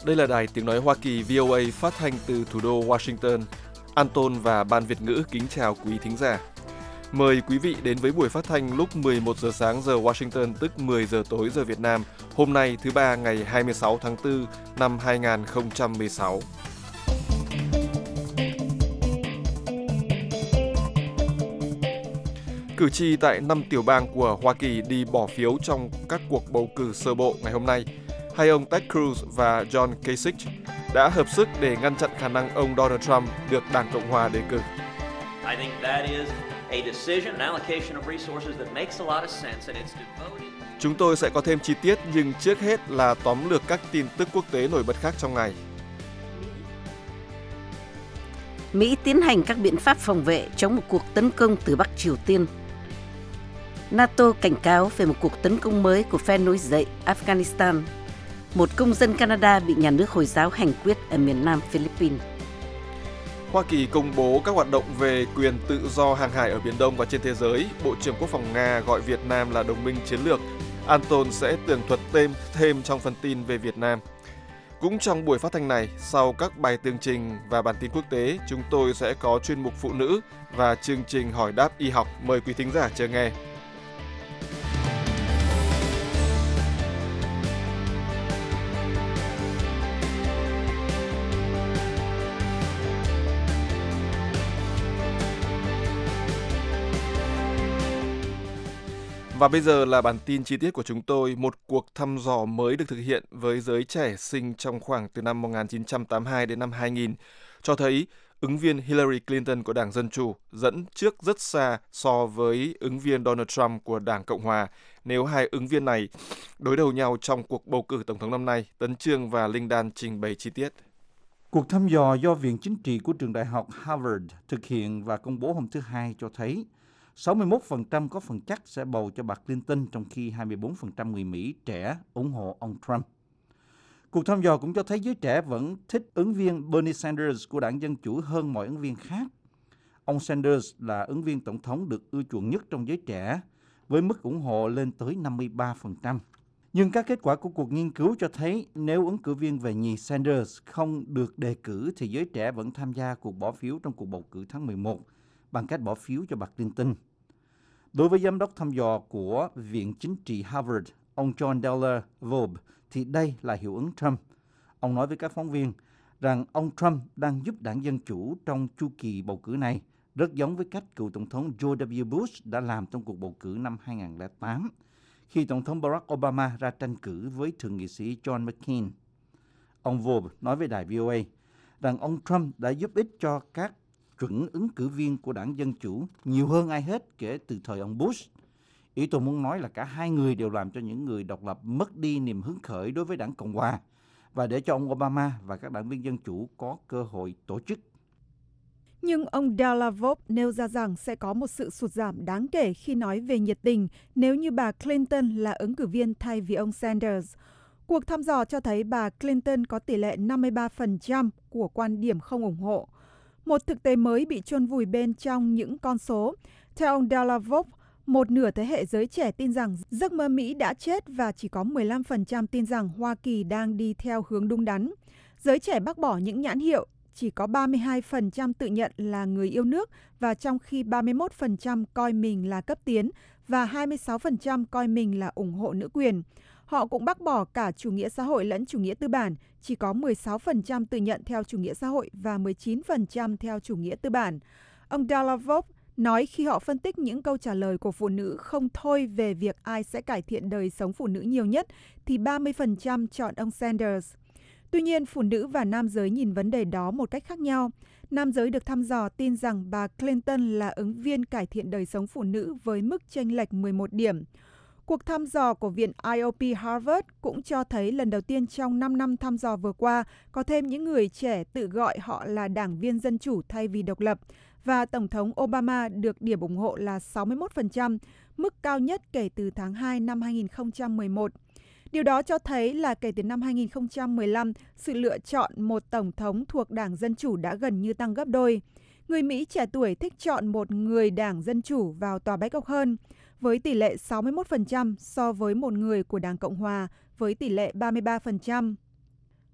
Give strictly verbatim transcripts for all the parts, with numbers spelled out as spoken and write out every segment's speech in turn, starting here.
Đây là đài tiếng nói Hoa Kỳ vê o a phát thanh từ thủ đô Washington. Anton và Ban Việt ngữ kính chào quý thính giả. Mời quý vị đến với buổi phát thanh lúc mười một giờ sáng giờ Washington, tức mười giờ tối giờ Việt Nam, hôm nay thứ ba ngày hai mươi sáu tháng tư năm hai nghìn không trăm mười sáu. Cử tri tại năm tiểu bang của Hoa Kỳ đi bỏ phiếu trong các cuộc bầu cử sơ bộ ngày hôm nay. Hai ông Ted Cruz và John Kasich đã hợp sức để ngăn chặn khả năng ông Donald Trump được Đảng Cộng hòa đề cử. Chúng tôi sẽ có thêm chi tiết, nhưng trước hết là tóm lược các tin tức quốc tế nổi bật khác trong ngày. Mỹ tiến hành các biện pháp phòng vệ chống một cuộc tấn công từ Bắc Triều Tiên. NATO cảnh cáo về một cuộc tấn công mới của phe nổi dậy Afghanistan. Một công dân Canada bị nhà nước Hồi giáo hành quyết ở miền nam Philippines. Hoa Kỳ công bố các hoạt động về quyền tự do hàng hải ở Biển Đông và trên thế giới. Bộ trưởng Quốc phòng Nga gọi Việt Nam là đồng minh chiến lược. Anton sẽ tường thuật thêm, thêm trong phần tin về Việt Nam. Cũng trong buổi phát thanh này, sau các bài tường trình và bản tin quốc tế, chúng tôi sẽ có chuyên mục phụ nữ và chương trình hỏi đáp y học. Mời quý thính giả chờ nghe. Và bây giờ là bản tin chi tiết của chúng tôi. Một cuộc thăm dò mới được thực hiện với giới trẻ sinh trong khoảng từ năm một nghìn chín trăm tám mươi hai đến năm hai nghìn cho thấy ứng viên Hillary Clinton của Đảng Dân Chủ dẫn trước rất xa so với ứng viên Donald Trump của Đảng Cộng Hòa nếu hai ứng viên này đối đầu nhau trong cuộc bầu cử tổng thống năm nay. Tấn Chương và Linh Đan trình bày chi tiết. Cuộc thăm dò do Viện Chính trị của trường đại học Harvard thực hiện và công bố hôm thứ Hai cho thấy sáu mươi mốt phần trăm có phần chắc sẽ bầu cho bà Clinton, trong khi hai mươi bốn phần trăm người Mỹ trẻ ủng hộ ông Trump. Cuộc thăm dò cũng cho thấy giới trẻ vẫn thích ứng viên Bernie Sanders của Đảng Dân Chủ hơn mọi ứng viên khác. Ông Sanders là ứng viên tổng thống được ưa chuộng nhất trong giới trẻ, với mức ủng hộ lên tới năm mươi ba phần trăm. Nhưng các kết quả của cuộc nghiên cứu cho thấy nếu ứng cử viên về nhì Sanders không được đề cử thì giới trẻ vẫn tham gia cuộc bỏ phiếu trong cuộc bầu cử tháng mười một bằng cách bỏ phiếu cho bà Clinton. Đối với giám đốc thăm dò của Viện Chính trị Harvard, ông John Della Vogue, thì đây là hiệu ứng Trump. Ông nói với các phóng viên rằng ông Trump đang giúp Đảng Dân Chủ trong chu kỳ bầu cử này, rất giống với cách cựu Tổng thống George W. Bush đã làm trong cuộc bầu cử năm hai nghìn không trăm lẻ tám, khi Tổng thống Barack Obama ra tranh cử với Thượng nghị sĩ John McCain. Ông Vogue nói với đài vê o a rằng ông Trump đã giúp ích cho các chuẩn ứng cử viên của Đảng Dân Chủ nhiều hơn ai hết kể từ thời ông Bush. Ý tôi muốn nói là cả hai người đều làm cho những người độc lập mất đi niềm hứng khởi đối với Đảng Cộng Hòa và để cho ông Obama và các đảng viên Dân Chủ có cơ hội tổ chức. Nhưng ông Della Vogue nêu ra rằng sẽ có một sự sụt giảm đáng kể khi nói về nhiệt tình nếu như bà Clinton là ứng cử viên thay vì ông Sanders. Cuộc thăm dò cho thấy bà Clinton có tỷ lệ năm mươi ba phần trăm của quan điểm không ủng hộ. Một thực tế mới bị chôn vùi bên trong những con số. Theo ông Della Vogue, một nửa thế hệ giới trẻ tin rằng giấc mơ Mỹ đã chết và chỉ có mười lăm phần trăm tin rằng Hoa Kỳ đang đi theo hướng đúng đắn. Giới trẻ bác bỏ những nhãn hiệu, chỉ có ba mươi hai phần trăm tự nhận là người yêu nước, và trong khi ba mươi mốt phần trăm coi mình là cấp tiến và hai mươi sáu phần trăm coi mình là ủng hộ nữ quyền. Họ cũng bác bỏ cả chủ nghĩa xã hội lẫn chủ nghĩa tư bản, chỉ có mười sáu phần trăm tự nhận theo chủ nghĩa xã hội và mười chín phần trăm theo chủ nghĩa tư bản. Ông Della Vogue nói khi họ phân tích những câu trả lời của phụ nữ không thôi về việc ai sẽ cải thiện đời sống phụ nữ nhiều nhất, thì ba mươi phần trăm chọn ông Sanders. Tuy nhiên, phụ nữ và nam giới nhìn vấn đề đó một cách khác nhau. Nam giới được thăm dò tin rằng bà Clinton là ứng viên cải thiện đời sống phụ nữ với mức chênh lệch mười một điểm. Cuộc thăm dò của Viện i o pê Harvard cũng cho thấy lần đầu tiên trong năm năm thăm dò vừa qua có thêm những người trẻ tự gọi họ là đảng viên dân chủ thay vì độc lập, và Tổng thống Obama được điểm ủng hộ là sáu mươi mốt phần trăm, mức cao nhất kể từ tháng hai năm hai nghìn không trăm mười một. Điều đó cho thấy là kể từ năm hai nghìn không trăm mười lăm, sự lựa chọn một tổng thống thuộc Đảng Dân Chủ đã gần như tăng gấp đôi. Người Mỹ trẻ tuổi thích chọn một người Đảng Dân Chủ vào Tòa Bạch Ốc hơn, với tỷ lệ sáu mươi mốt phần trăm so với một người của Đảng Cộng Hòa với tỷ lệ ba mươi ba phần trăm.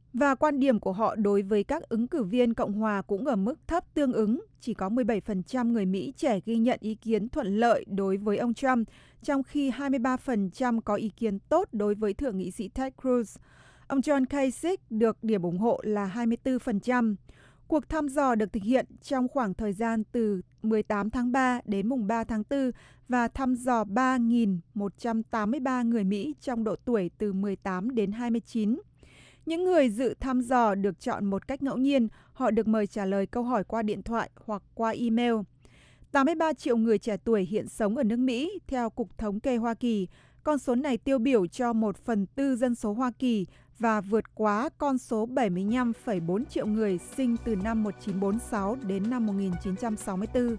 Và quan điểm của họ đối với các ứng cử viên Cộng hòa cũng ở mức thấp tương ứng. Chỉ có mười bảy phần trăm người Mỹ trẻ ghi nhận ý kiến thuận lợi đối với ông Trump, trong khi hai mươi ba phần trăm có ý kiến tốt đối với Thượng nghị sĩ Ted Cruz. Ông John Kasich được điểm ủng hộ là hai mươi tư phần trăm. Cuộc thăm dò được thực hiện trong khoảng thời gian từ mười tám tháng ba đến mùng ba tháng tư và thăm dò ba nghìn một trăm tám mươi ba người Mỹ trong độ tuổi từ mười tám đến hai mươi chín. Những người dự thăm dò được chọn một cách ngẫu nhiên, họ được mời trả lời câu hỏi qua điện thoại hoặc qua email. tám mươi ba triệu người trẻ tuổi hiện sống ở nước Mỹ, theo Cục Thống kê Hoa Kỳ. Con số này tiêu biểu cho một phần tư dân số Hoa Kỳ và vượt quá con số bảy mươi lăm phẩy bốn triệu người sinh từ năm một nghìn chín trăm bốn mươi sáu đến năm một nghìn chín trăm sáu mươi tư.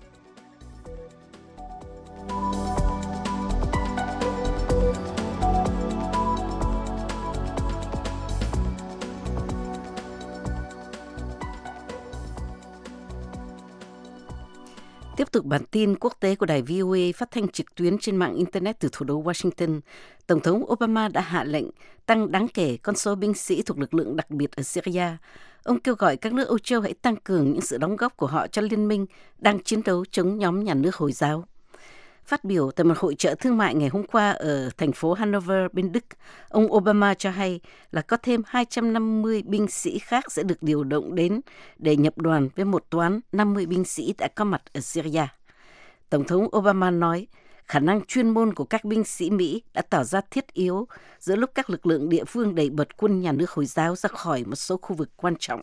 Tiếp tục bản tin quốc tế của đài vê o a phát thanh trực tuyến trên mạng Internet từ thủ đô Washington, Tổng thống Obama đã hạ lệnh tăng đáng kể con số binh sĩ thuộc lực lượng đặc biệt ở Syria. Ông kêu gọi các nước Âu Châu hãy tăng cường những sự đóng góp của họ cho liên minh đang chiến đấu chống nhóm nhà nước Hồi giáo. Phát biểu tại một hội chợ thương mại ngày hôm qua ở thành phố Hanover bên Đức, ông Obama cho hay là có thêm hai trăm năm mươi binh sĩ khác sẽ được điều động đến để nhập đoàn với một toán năm mươi binh sĩ đã có mặt ở Syria. Tổng thống Obama nói khả năng chuyên môn của các binh sĩ Mỹ đã tỏ ra thiết yếu giữa lúc các lực lượng địa phương đẩy bật quân nhà nước Hồi giáo ra khỏi một số khu vực quan trọng.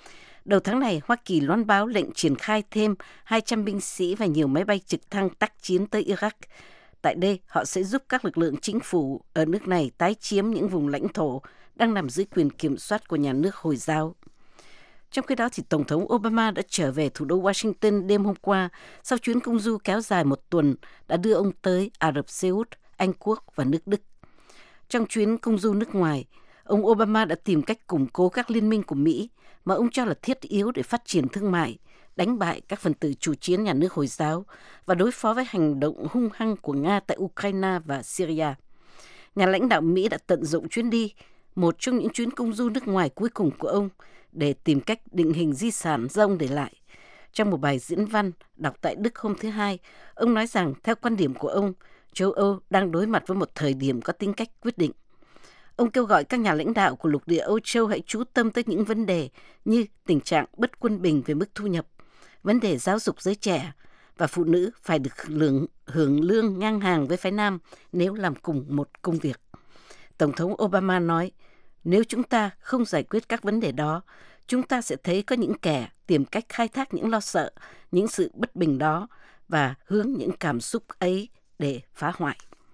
Đầu tháng này, Hoa Kỳ loan báo lệnh triển khai thêm hai trăm binh sĩ và nhiều máy bay trực thăng tác chiến tới Iraq. Tại đây, họ sẽ giúp các lực lượng chính phủ ở nước này tái chiếm những vùng lãnh thổ đang nằm dưới quyền kiểm soát của nhà nước Hồi giáo. Trong khi đó, thì Tổng thống Obama đã trở về thủ đô Washington đêm hôm qua sau chuyến công du kéo dài một tuần đã đưa ông tới Ả Rập Xê Út, Anh Quốc và nước Đức. Trong chuyến công du nước ngoài, ông Obama đã tìm cách củng cố các liên minh của Mỹ mà ông cho là thiết yếu để phát triển thương mại, đánh bại các phần tử chủ chiến nhà nước Hồi giáo và đối phó với hành động hung hăng của Nga tại Ukraine và Syria. Nhà lãnh đạo Mỹ đã tận dụng chuyến đi, một trong những chuyến công du nước ngoài cuối cùng của ông, để tìm cách định hình di sản do ông để lại. Trong một bài diễn văn đọc tại Đức hôm thứ Hai, ông nói rằng theo quan điểm của ông, châu Âu đang đối mặt với một thời điểm có tính cách quyết định. Ông kêu gọi các nhà lãnh đạo của lục địa Âu Châu hãy chú tâm tới những vấn đề như tình trạng bất quân bình về mức thu nhập, vấn đề giáo dục giới trẻ và phụ nữ phải được hưởng, hưởng lương ngang hàng với phái nam nếu làm cùng một công việc. Tổng thống Obama nói, nếu chúng ta không giải quyết các vấn đề đó, chúng ta sẽ thấy có những kẻ tìm cách khai thác những lo sợ, những sự bất bình đó và hướng những cảm xúc ấy để phá hoại.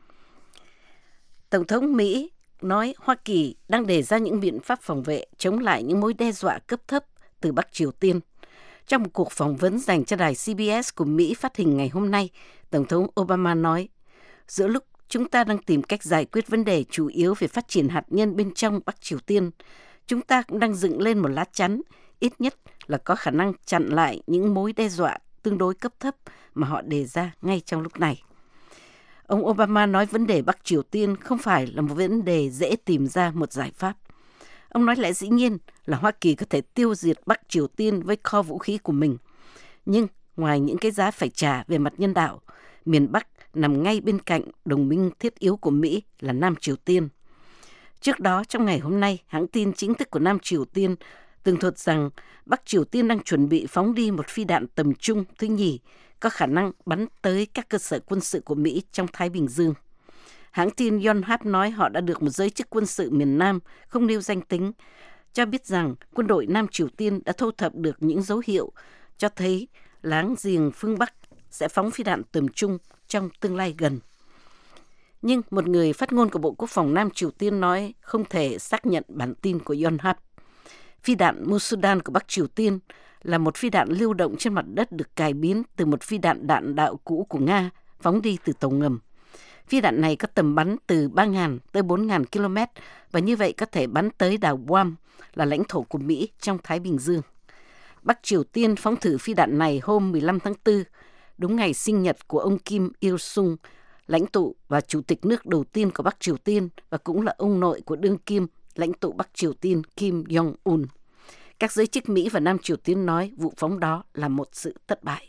Tổng thống Mỹ nói Hoa Kỳ đang đề ra những biện pháp phòng vệ chống lại những mối đe dọa cấp thấp từ Bắc Triều Tiên. Trong một cuộc phỏng vấn dành cho đài xê bê ét của Mỹ phát hình ngày hôm nay, Tổng thống Obama nói, giữa lúc chúng ta đang tìm cách giải quyết vấn đề chủ yếu về phát triển hạt nhân bên trong Bắc Triều Tiên, chúng ta cũng đang dựng lên một lá chắn, ít nhất là có khả năng chặn lại những mối đe dọa tương đối cấp thấp mà họ đề ra ngay trong lúc này. Ông Obama nói vấn đề Bắc Triều Tiên không phải là một vấn đề dễ tìm ra một giải pháp. Ông nói lẽ dĩ nhiên là Hoa Kỳ có thể tiêu diệt Bắc Triều Tiên với kho vũ khí của mình. Nhưng ngoài những cái giá phải trả về mặt nhân đạo, miền Bắc nằm ngay bên cạnh đồng minh thiết yếu của Mỹ là Nam Triều Tiên. Trước đó, trong ngày hôm nay, hãng tin chính thức của Nam Triều Tiên tường thuật rằng Bắc Triều Tiên đang chuẩn bị phóng đi một phi đạn tầm trung thứ nhì có khả năng bắn tới các cơ sở quân sự của Mỹ trong Thái Bình Dương. Hãng tin Yonhap nói họ đã được một giới chức quân sự miền Nam không nêu danh tính cho biết rằng quân đội Nam Triều Tiên đã thu thập được những dấu hiệu cho thấy láng giềng phương Bắc sẽ phóng phi đạn tầm trung trong tương lai gần. Nhưng một người phát ngôn của Bộ Quốc phòng Nam Triều Tiên nói không thể xác nhận bản tin của Yonhap. Phi đạn Musudan của Bắc Triều Tiên là một phi đạn lưu động trên mặt đất được cải biến từ một phi đạn đạn đạo cũ của Nga phóng đi từ tàu ngầm. Phi đạn này có tầm bắn từ ba nghìn tới bốn nghìn ki lô mét và như vậy có thể bắn tới đảo Guam là lãnh thổ của Mỹ trong Thái Bình Dương. Bắc Triều Tiên phóng thử phi đạn này hôm mười lăm tháng tư, đúng ngày sinh nhật của ông Kim Il-sung, lãnh tụ và chủ tịch nước đầu tiên của Bắc Triều Tiên và cũng là ông nội của đương kim lãnh tụ Bắc Triều Tiên Kim Jong-un. Các giới chức Mỹ và Nam Triều Tiên nói vụ phóng đó là một sự thất bại.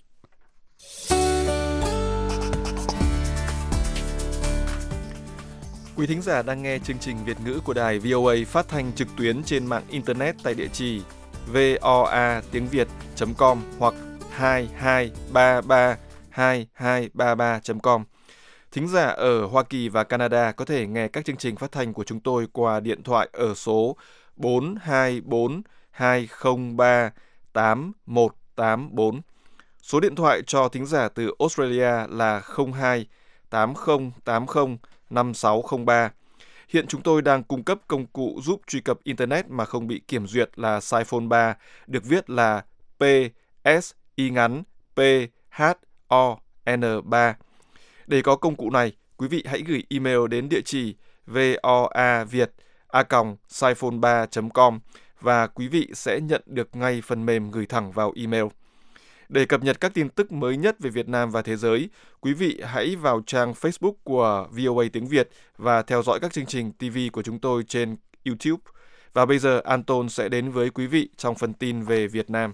Quý thính giả đang nghe chương trình Việt ngữ của đài vê o a phát thanh trực tuyến trên mạng Internet tại địa chỉ voa tiếng việt chấm com hoặc hai hai ba ba hai hai ba ba chấm com. Thính giả ở Hoa Kỳ và Canada có thể nghe các chương trình phát thanh của chúng tôi qua điện thoại ở số bốn hai bốn hai không ba tám một tám bốn. Số điện thoại cho thính giả từ Australia là không hai tám không tám không năm sáu không ba. Hiện chúng tôi đang cung cấp công cụ giúp truy cập Internet mà không bị kiểm duyệt là Siphone ba, được viết là P S Y ngắn P H O N ba. Để có công cụ này, quý vị hãy gửi email đến địa chỉ voaviet a còng siphone ba chấm com và quý vị sẽ nhận được ngay phần mềm gửi thẳng vào email. Để cập nhật các tin tức mới nhất về Việt Nam và thế giới, quý vị hãy vào trang Facebook của vê o a tiếng Việt và theo dõi các chương trình ti vi của chúng tôi trên YouTube. Và bây giờ Anton sẽ đến với quý vị trong phần tin về Việt Nam.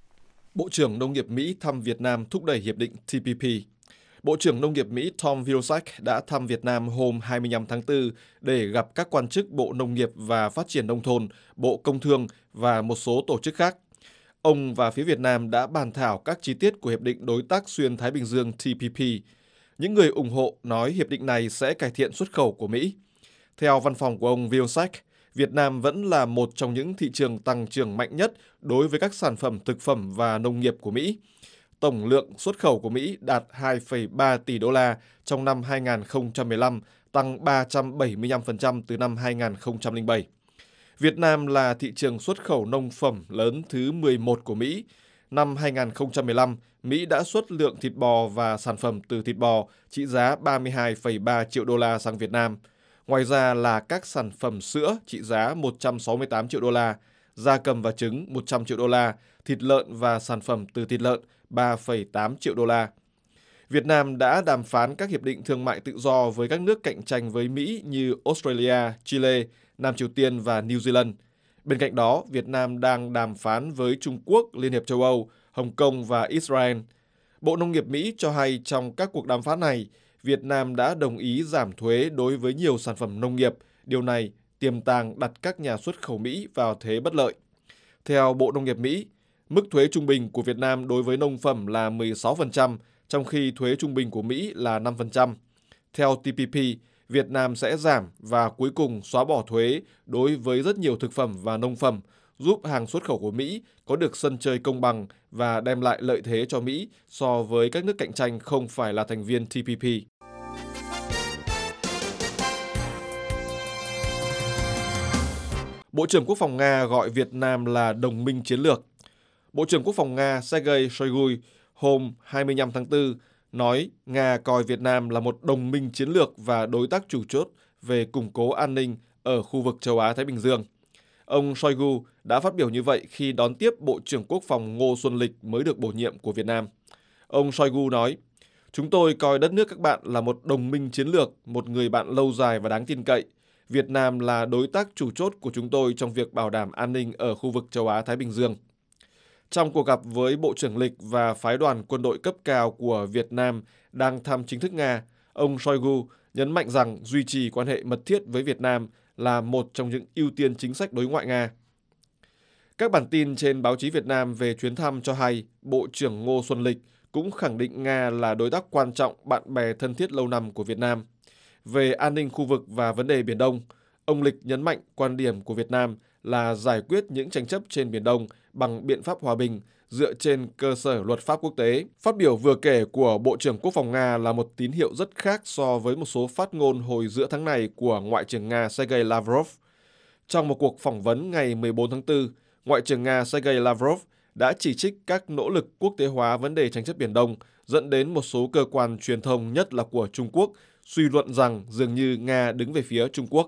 Bộ trưởng Nông nghiệp Mỹ thăm Việt Nam thúc đẩy hiệp định T P P. Bộ trưởng Nông nghiệp Mỹ Tom Vilsack đã thăm Việt Nam hôm hai mươi lăm tháng tư để gặp các quan chức Bộ Nông nghiệp và Phát triển Nông thôn, Bộ Công Thương và một số tổ chức khác. Ông và phía Việt Nam đã bàn thảo các chi tiết của Hiệp định Đối tác Xuyên Thái Bình Dương T P P. Những người ủng hộ nói hiệp định này sẽ cải thiện xuất khẩu của Mỹ. Theo văn phòng của ông Vilsack, Việt Nam vẫn là một trong những thị trường tăng trưởng mạnh nhất đối với các sản phẩm thực phẩm và nông nghiệp của Mỹ. Tổng lượng xuất khẩu của Mỹ đạt hai phẩy ba tỷ đô la trong năm hai nghìn không trăm mười lăm, tăng ba trăm bảy mươi lăm phần trăm từ năm hai nghìn không trăm lẻ bảy. Việt Nam là thị trường xuất khẩu nông phẩm lớn thứ mười một của Mỹ. Năm hai nghìn không trăm mười lăm, Mỹ đã xuất lượng thịt bò và sản phẩm từ thịt bò trị giá ba mươi hai phẩy ba triệu đô la sang Việt Nam. Ngoài ra là các sản phẩm sữa trị giá một trăm sáu mươi tám triệu đô la, gia cầm và trứng một trăm triệu đô la, thịt lợn và sản phẩm từ thịt lợn ba phẩy tám triệu đô la. Việt Nam đã đàm phán các hiệp định thương mại tự do với các nước cạnh tranh với Mỹ như Australia, Chile, Nam Triều Tiên và New Zealand. Bên cạnh đó, Việt Nam đang đàm phán với Trung Quốc, Liên hiệp châu Âu, Hồng Kông và Israel. Bộ Nông nghiệp Mỹ cho hay trong các cuộc đàm phán này, Việt Nam đã đồng ý giảm thuế đối với nhiều sản phẩm nông nghiệp. Điều này tiềm tàng đặt các nhà xuất khẩu Mỹ vào thế bất lợi. Theo Bộ Nông nghiệp Mỹ, mức thuế trung bình của Việt Nam đối với nông phẩm là mười sáu phần trăm, trong khi thuế trung bình của Mỹ là năm phần trăm. Theo T P P, Việt Nam sẽ giảm và cuối cùng xóa bỏ thuế đối với rất nhiều thực phẩm và nông phẩm, giúp hàng xuất khẩu của Mỹ có được sân chơi công bằng và đem lại lợi thế cho Mỹ so với các nước cạnh tranh không phải là thành viên T P P. Bộ trưởng Quốc phòng Nga gọi Việt Nam là đồng minh chiến lược. Bộ trưởng Quốc phòng Nga Sergei Shoigu hôm hai mươi lăm tháng tư nói Nga coi Việt Nam là một đồng minh chiến lược và đối tác chủ chốt về củng cố an ninh ở khu vực châu Á-Thái Bình Dương. Ông Shoigu đã phát biểu như vậy khi đón tiếp Bộ trưởng Quốc phòng Ngô Xuân Lịch mới được bổ nhiệm của Việt Nam. Ông Shoigu nói, chúng tôi coi đất nước các bạn là một đồng minh chiến lược, một người bạn lâu dài và đáng tin cậy. Việt Nam là đối tác chủ chốt của chúng tôi trong việc bảo đảm an ninh ở khu vực châu Á-Thái Bình Dương. Trong cuộc gặp với Bộ trưởng Lịch và phái đoàn quân đội cấp cao của Việt Nam đang thăm chính thức Nga, ông Shoigu nhấn mạnh rằng duy trì quan hệ mật thiết với Việt Nam là một trong những ưu tiên chính sách đối ngoại Nga. Các bản tin trên báo chí Việt Nam về chuyến thăm cho hay Bộ trưởng Ngô Xuân Lịch cũng khẳng định Nga là đối tác quan trọng, bạn bè thân thiết lâu năm của Việt Nam. Về an ninh khu vực và vấn đề Biển Đông, ông Lịch nhấn mạnh quan điểm của Việt Nam là giải quyết những tranh chấp trên Biển Đông bằng biện pháp hòa bình dựa trên cơ sở luật pháp quốc tế. Phát biểu vừa kể của Bộ trưởng Quốc phòng Nga là một tín hiệu rất khác so với một số phát ngôn hồi giữa tháng này của Ngoại trưởng Nga Sergei Lavrov. Trong một cuộc phỏng vấn ngày mười bốn tháng tư, Ngoại trưởng Nga Sergei Lavrov đã chỉ trích các nỗ lực quốc tế hóa vấn đề tranh chấp Biển Đông, dẫn đến một số cơ quan truyền thông, nhất là của Trung Quốc, suy luận rằng dường như Nga đứng về phía Trung Quốc.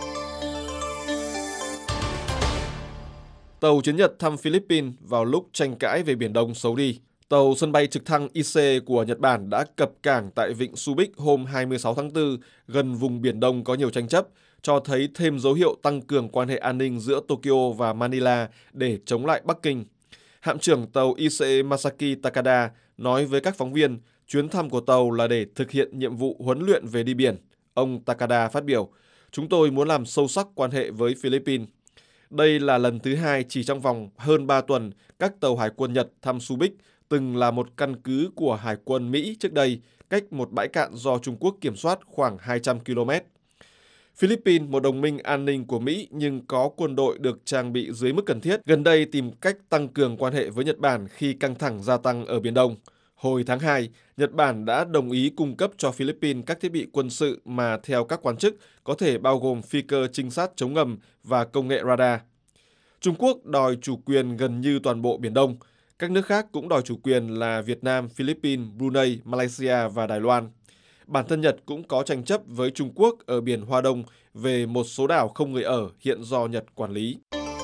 Tàu chiến Nhật thăm Philippines vào lúc tranh cãi về Biển Đông xấu đi. Tàu sân bay trực thăng Ise của Nhật Bản đã cập cảng tại vịnh Subic hôm hai mươi sáu tháng tư, gần vùng Biển Đông có nhiều tranh chấp, cho thấy thêm dấu hiệu tăng cường quan hệ an ninh giữa Tokyo và Manila để chống lại Bắc Kinh. Hạm trưởng tàu i xê e Masaki Takada nói với các phóng viên chuyến thăm của tàu là để thực hiện nhiệm vụ huấn luyện về đi biển. Ông Takada phát biểu, chúng tôi muốn làm sâu sắc quan hệ với Philippines. Đây là lần thứ hai chỉ trong vòng hơn ba tuần các tàu hải quân Nhật thăm Subic, từng là một căn cứ của Hải quân Mỹ trước đây, cách một bãi cạn do Trung Quốc kiểm soát khoảng hai trăm ki lô mét. Philippines, một đồng minh an ninh của Mỹ nhưng có quân đội được trang bị dưới mức cần thiết, gần đây tìm cách tăng cường quan hệ với Nhật Bản khi căng thẳng gia tăng ở Biển Đông. Hồi tháng hai, Nhật Bản đã đồng ý cung cấp cho Philippines các thiết bị quân sự mà theo các quan chức có thể bao gồm phi cơ trinh sát chống ngầm và công nghệ radar. Trung Quốc đòi chủ quyền gần như toàn bộ Biển Đông. Các nước khác cũng đòi chủ quyền là Việt Nam, Philippines, Brunei, Malaysia và Đài Loan. Bản thân Nhật cũng có tranh chấp với Trung Quốc ở Biển Hoa Đông về một số đảo không người ở hiện do Nhật quản lý.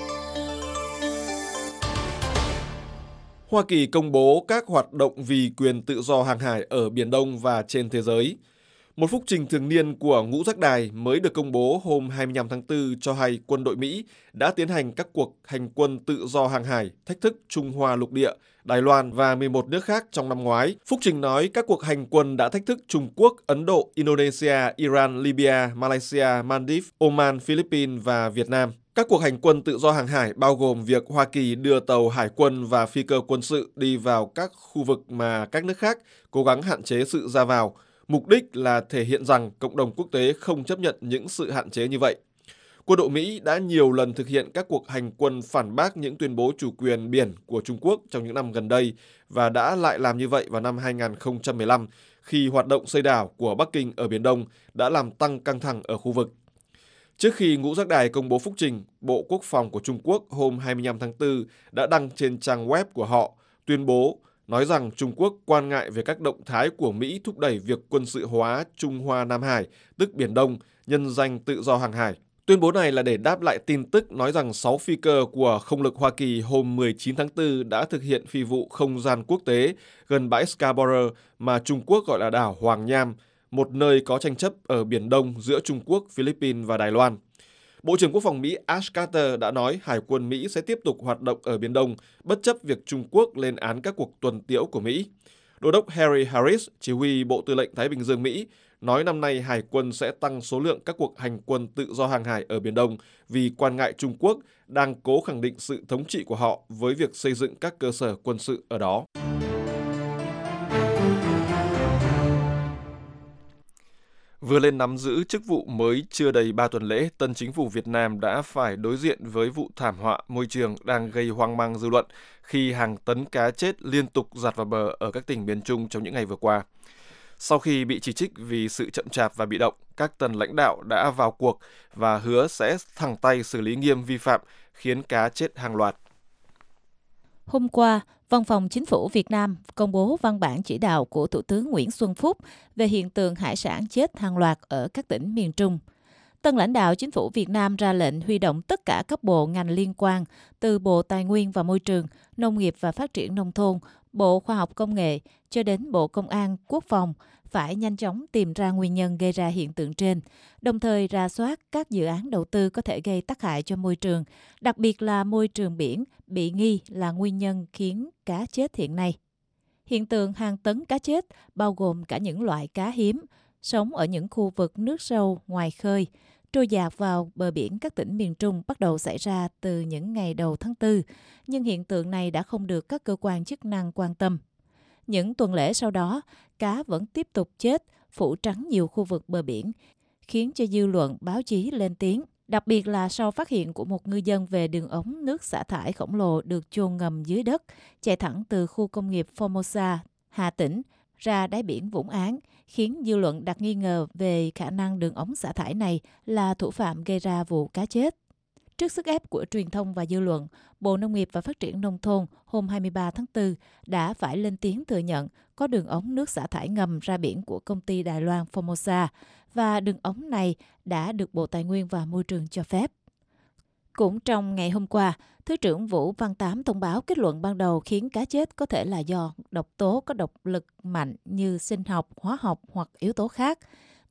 Hoa Kỳ công bố các hoạt động vì quyền tự do hàng hải ở Biển Đông và trên thế giới. Một phúc trình thường niên của Ngũ Giác Đài mới được công bố hôm hai mươi lăm tháng tư cho hay quân đội Mỹ đã tiến hành các cuộc hành quân tự do hàng hải thách thức Trung Hoa lục địa, Đài Loan và mười một nước khác trong năm ngoái. Phúc trình nói các cuộc hành quân đã thách thức Trung Quốc, Ấn Độ, Indonesia, Iran, Libya, Malaysia, Maldives, Oman, Philippines và Việt Nam. Các cuộc hành quân tự do hàng hải bao gồm việc Hoa Kỳ đưa tàu hải quân và phi cơ quân sự đi vào các khu vực mà các nước khác cố gắng hạn chế sự ra vào. Mục đích là thể hiện rằng cộng đồng quốc tế không chấp nhận những sự hạn chế như vậy. Quân đội Mỹ đã nhiều lần thực hiện các cuộc hành quân phản bác những tuyên bố chủ quyền biển của Trung Quốc trong những năm gần đây và đã lại làm như vậy vào năm hai nghìn không trăm mười lăm khi hoạt động xây đảo của Bắc Kinh ở Biển Đông đã làm tăng căng thẳng ở khu vực. Trước khi Ngũ Giác Đài công bố phúc trình, Bộ Quốc phòng của Trung Quốc hôm hai mươi lăm tháng tư đã đăng trên trang web của họ tuyên bố nói rằng Trung Quốc quan ngại về các động thái của Mỹ thúc đẩy việc quân sự hóa Trung Hoa Nam Hải, tức Biển Đông, nhân danh tự do hàng hải. Tuyên bố này là để đáp lại tin tức nói rằng sáu phi cơ của không lực Hoa Kỳ hôm mười chín tháng tư đã thực hiện phi vụ không gian quốc tế gần bãi Scarborough mà Trung Quốc gọi là đảo Hoàng Nham, một nơi có tranh chấp ở Biển Đông giữa Trung Quốc, Philippines và Đài Loan. Bộ trưởng Quốc phòng Mỹ Ash Carter đã nói Hải quân Mỹ sẽ tiếp tục hoạt động ở Biển Đông, bất chấp việc Trung Quốc lên án các cuộc tuần tiễu của Mỹ. Đô đốc Harry Harris, chỉ huy Bộ Tư lệnh Thái Bình Dương Mỹ, nói năm nay Hải quân sẽ tăng số lượng các cuộc hành quân tự do hàng hải ở Biển Đông vì quan ngại Trung Quốc đang cố khẳng định sự thống trị của họ với việc xây dựng các cơ sở quân sự ở đó. Vừa lên nắm giữ chức vụ mới chưa đầy ba tuần lễ, tân chính phủ Việt Nam đã phải đối diện với vụ thảm họa môi trường đang gây hoang mang dư luận khi hàng tấn cá chết liên tục dạt vào bờ ở các tỉnh miền Trung trong những ngày vừa qua. Sau khi bị chỉ trích vì sự chậm chạp và bị động, các tầng lãnh đạo đã vào cuộc và hứa sẽ thẳng tay xử lý nghiêm vi phạm khiến cá chết hàng loạt. Hôm qua, Văn phòng Chính phủ Việt Nam công bố văn bản chỉ đạo của Thủ tướng Nguyễn Xuân Phúc về hiện tượng hải sản chết hàng loạt ở các tỉnh miền Trung. Tân lãnh đạo Chính phủ Việt Nam ra lệnh huy động tất cả các bộ ngành liên quan, từ Bộ Tài nguyên và Môi trường, Nông nghiệp và Phát triển Nông thôn, Bộ Khoa học Công nghệ cho đến Bộ Công an, Quốc phòng, phải nhanh chóng tìm ra nguyên nhân gây ra hiện tượng trên, đồng thời rà soát các dự án đầu tư có thể gây tác hại cho môi trường, đặc biệt là môi trường biển, bị nghi là nguyên nhân khiến cá chết hiện nay. Hiện tượng hàng tấn cá chết bao gồm cả những loại cá hiếm, sống ở những khu vực nước sâu ngoài khơi, trôi dạt vào bờ biển các tỉnh miền Trung bắt đầu xảy ra từ những ngày đầu tháng tư, nhưng hiện tượng này đã không được các cơ quan chức năng quan tâm. Những tuần lễ sau đó, cá vẫn tiếp tục chết, phủ trắng nhiều khu vực bờ biển, khiến cho dư luận báo chí lên tiếng. Đặc biệt là sau phát hiện của một ngư dân về đường ống nước xả thải khổng lồ được chôn ngầm dưới đất, chạy thẳng từ khu công nghiệp Formosa, Hà Tĩnh, ra đáy biển Vũng Áng, khiến dư luận đặt nghi ngờ về khả năng đường ống xả thải này là thủ phạm gây ra vụ cá chết. Trước sức ép của truyền thông và dư luận, Bộ Nông nghiệp và Phát triển Nông thôn hôm hai mươi ba tháng tư đã phải lên tiếng thừa nhận có đường ống nước xả thải ngầm ra biển của công ty Đài Loan Formosa và đường ống này đã được Bộ Tài nguyên và Môi trường cho phép. Cũng trong ngày hôm qua, Thứ trưởng Vũ Văn Tám thông báo kết luận ban đầu khiến cá chết có thể là do độc tố có độc lực mạnh như sinh học, hóa học hoặc yếu tố khác.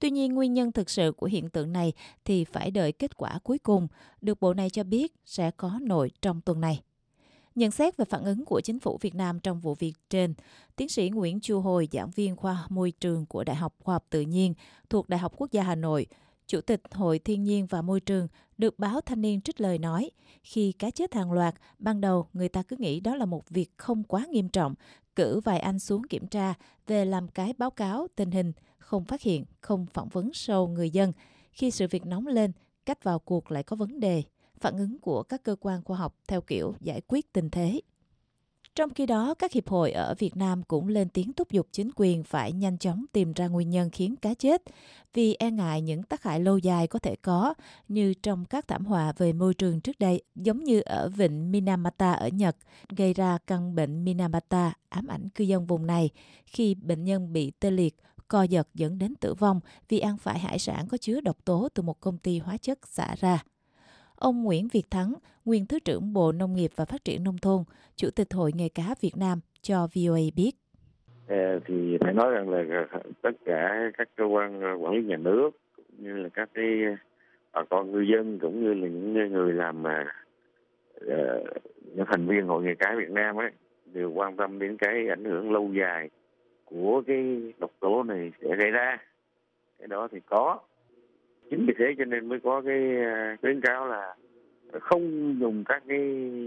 Tuy nhiên, nguyên nhân thực sự của hiện tượng này thì phải đợi kết quả cuối cùng, được bộ này cho biết sẽ có nội trong tuần này. Nhận xét về phản ứng của chính phủ Việt Nam trong vụ việc trên, tiến sĩ Nguyễn Chu Hồi, giảng viên khoa môi trường của Đại học Khoa học Tự nhiên thuộc Đại học Quốc gia Hà Nội, Chủ tịch Hội Thiên nhiên và Môi trường, được báo Thanh niên trích lời nói, khi cá chết hàng loạt, ban đầu người ta cứ nghĩ đó là một việc không quá nghiêm trọng, cử vài anh xuống kiểm tra, về làm cái báo cáo tình hình, không phát hiện, không phỏng vấn sâu người dân. Khi sự việc nóng lên, cách vào cuộc lại có vấn đề, phản ứng của các cơ quan khoa học theo kiểu giải quyết tình thế. Trong khi đó, các hiệp hội ở Việt Nam cũng lên tiếng thúc giục chính quyền phải nhanh chóng tìm ra nguyên nhân khiến cá chết, vì e ngại những tác hại lâu dài có thể có, như trong các thảm họa về môi trường trước đây, giống như ở vịnh Minamata ở Nhật, gây ra căn bệnh Minamata ám ảnh cư dân vùng này khi bệnh nhân bị tê liệt, co giật dẫn đến tử vong vì ăn phải hải sản có chứa độc tố từ một công ty hóa chất xả ra. Ông Nguyễn Việt Thắng, nguyên Thứ trưởng Bộ Nông nghiệp và Phát triển Nông thôn, Chủ tịch Hội Nghề cá Việt Nam cho vê o a biết. À, thì phải nói rằng là tất cả các cơ quan quản lý nhà nước, cũng như là các cái bà con ngư dân, cũng như là những người làm mà uh, những thành viên Hội Nghề cá Việt Nam ấy, đều quan tâm đến cái ảnh hưởng lâu dài của cái độc tố này sẽ gây ra. Cái đó thì có. Chính vì thế cho nên mới có cái khuyến cáo là không dùng các cái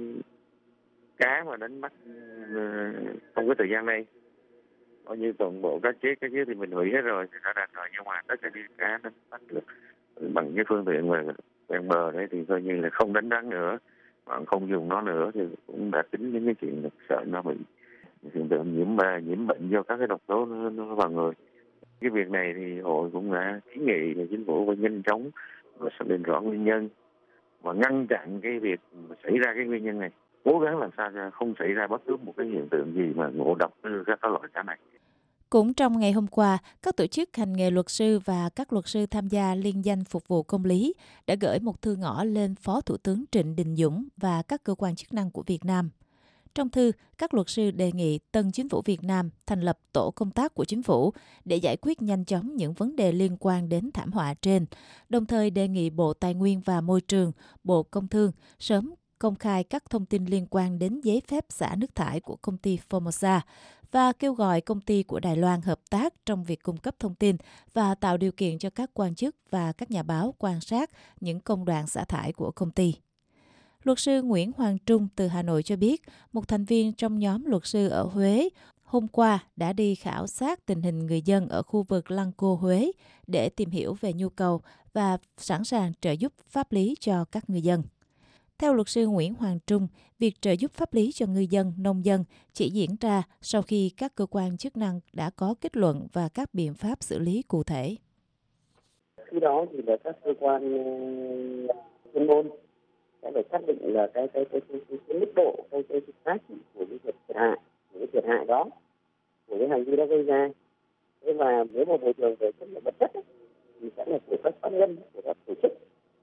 cá mà đánh bắt trong cái thời gian này. Coi như toàn bộ cá chết, cá chết thì mình hủy hết rồi, thì đã đạt rồi, nhưng mà tất cả những cá đánh bắt được bằng cái phương tiện mà ven bờ đấy thì coi như là không đánh bắt nữa, mà không dùng nó nữa thì cũng đã tính đến cái chuyện là sợ nó bị hiện tượng nhiễm nhiễm bệnh do các cái độc tố nó, nó vào người. Cái việc này thì hội cũng đã kiến nghị là chính phủ phải nhanh chóng và xác định rõ nguyên nhân và ngăn chặn cái việc xảy ra cái nguyên nhân này, cố gắng làm sao không xảy ra bất cứ một cái hiện tượng gì mà ngộ độc từ các loại cá này. Cũng trong ngày hôm qua, các tổ chức hành nghề luật sư và các luật sư tham gia liên danh phục vụ công lý đã gửi một thư ngõ lên Phó Thủ tướng Trịnh Đình Dũng và các cơ quan chức năng của Việt Nam. Trong thư, các luật sư đề nghị tân chính phủ Việt Nam thành lập tổ công tác của chính phủ để giải quyết nhanh chóng những vấn đề liên quan đến thảm họa trên, đồng thời đề nghị Bộ Tài nguyên và Môi trường, Bộ Công Thương sớm công khai các thông tin liên quan đến giấy phép xả nước thải của công ty Formosa và kêu gọi công ty của Đài Loan hợp tác trong việc cung cấp thông tin và tạo điều kiện cho các quan chức và các nhà báo quan sát những công đoạn xả thải của công ty. Luật sư Nguyễn Hoàng Trung từ Hà Nội cho biết, một thành viên trong nhóm luật sư ở Huế hôm qua đã đi khảo sát tình hình người dân ở khu vực Lăng Cô, Huế để tìm hiểu về nhu cầu và sẵn sàng trợ giúp pháp lý cho các người dân. Theo luật sư Nguyễn Hoàng Trung, việc trợ giúp pháp lý cho ngư dân, nông dân chỉ diễn ra sau khi các cơ quan chức năng đã có kết luận và các biện pháp xử lý cụ thể. Khi đó thì là các cơ quan chuyên môn sẽ phải xác định là cái cái cái cái, cái, cái mức độ cái cái giá trị của cái thiệt hại, của cái thiệt hại đó, của cái hành vi đó gây ra. Thế và nếu mà bồi thường về chất lượng vật chất ấy, thì sẽ là của các pháp nhân, của các tổ chức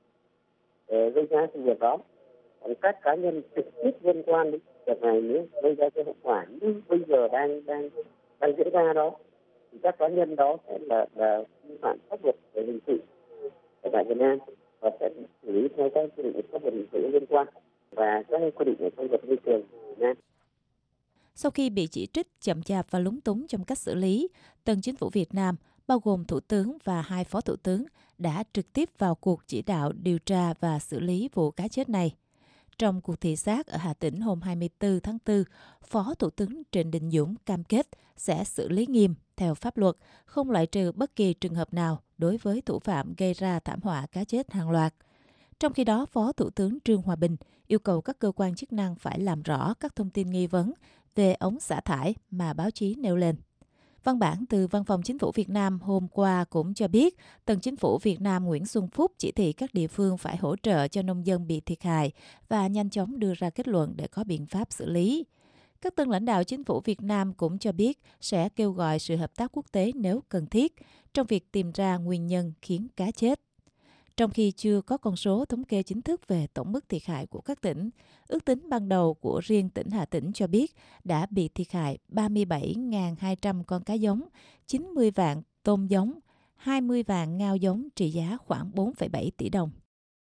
để gây ra sự việc đó. Còn các cá nhân trực tiếp liên quan đến việc này nếu gây ra cái hậu quả như bây giờ đang đang đang diễn ra đó, thì các cá nhân đó sẽ là là vi phạm pháp luật về hình sự ở tại Việt Nam và sẽ xử lý theo các quy định của pháp luật hình sự liên quan và các quy định ở trong luật môi trường Việt Nam. Sau khi bị chỉ trích chậm chạp và lúng túng trong cách xử lý, tân chính phủ Việt Nam, bao gồm Thủ tướng và hai Phó Thủ tướng, đã trực tiếp vào cuộc chỉ đạo điều tra và xử lý vụ cá chết này. Trong cuộc thị sát ở Hà Tĩnh hôm hai mươi tư tháng tư, Phó Thủ tướng Trịnh Đình Dũng cam kết sẽ xử lý nghiêm theo pháp luật, không loại trừ bất kỳ trường hợp nào đối với thủ phạm gây ra thảm họa cá chết hàng loạt. Trong khi đó, Phó Thủ tướng Trương Hòa Bình yêu cầu các cơ quan chức năng phải làm rõ các thông tin nghi vấn về ống xả thải mà báo chí nêu lên. Văn bản từ Văn phòng Chính phủ Việt Nam hôm qua cũng cho biết, tân Chính phủ Việt Nam Nguyễn Xuân Phúc chỉ thị các địa phương phải hỗ trợ cho nông dân bị thiệt hại và nhanh chóng đưa ra kết luận để có biện pháp xử lý. Các tân lãnh đạo Chính phủ Việt Nam cũng cho biết sẽ kêu gọi sự hợp tác quốc tế nếu cần thiết trong việc tìm ra nguyên nhân khiến cá chết. Trong khi chưa có con số thống kê chính thức về tổng mức thiệt hại của các tỉnh, ước tính ban đầu của riêng tỉnh Hà Tĩnh cho biết đã bị thiệt hại ba mươi bảy nghìn hai trăm con cá giống, chín mươi vạn tôm giống, hai mươi vạn ngao giống trị giá khoảng bốn phẩy bảy tỷ đồng.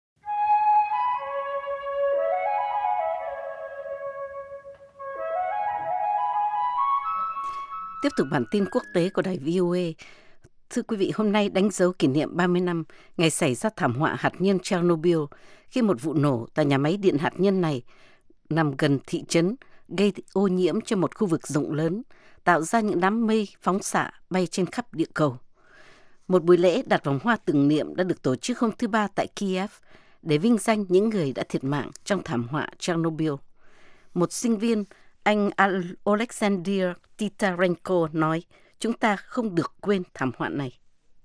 Tiếp tục bản tin quốc tế của đài vê o a. Thưa quý vị, hôm nay đánh dấu kỷ niệm ba mươi năm ngày xảy ra thảm họa hạt nhân Chernobyl, khi một vụ nổ tại nhà máy điện hạt nhân này nằm gần thị trấn gây ô nhiễm cho một khu vực rộng lớn, tạo ra những đám mây phóng xạ bay trên khắp địa cầu. Một buổi lễ đặt vòng hoa tưởng niệm đã được tổ chức hôm thứ Ba tại Kiev để vinh danh những người đã thiệt mạng trong thảm họa Chernobyl. Một sinh viên, anh Oleksandr Titarenko nói, chúng ta không được quên thảm họa này.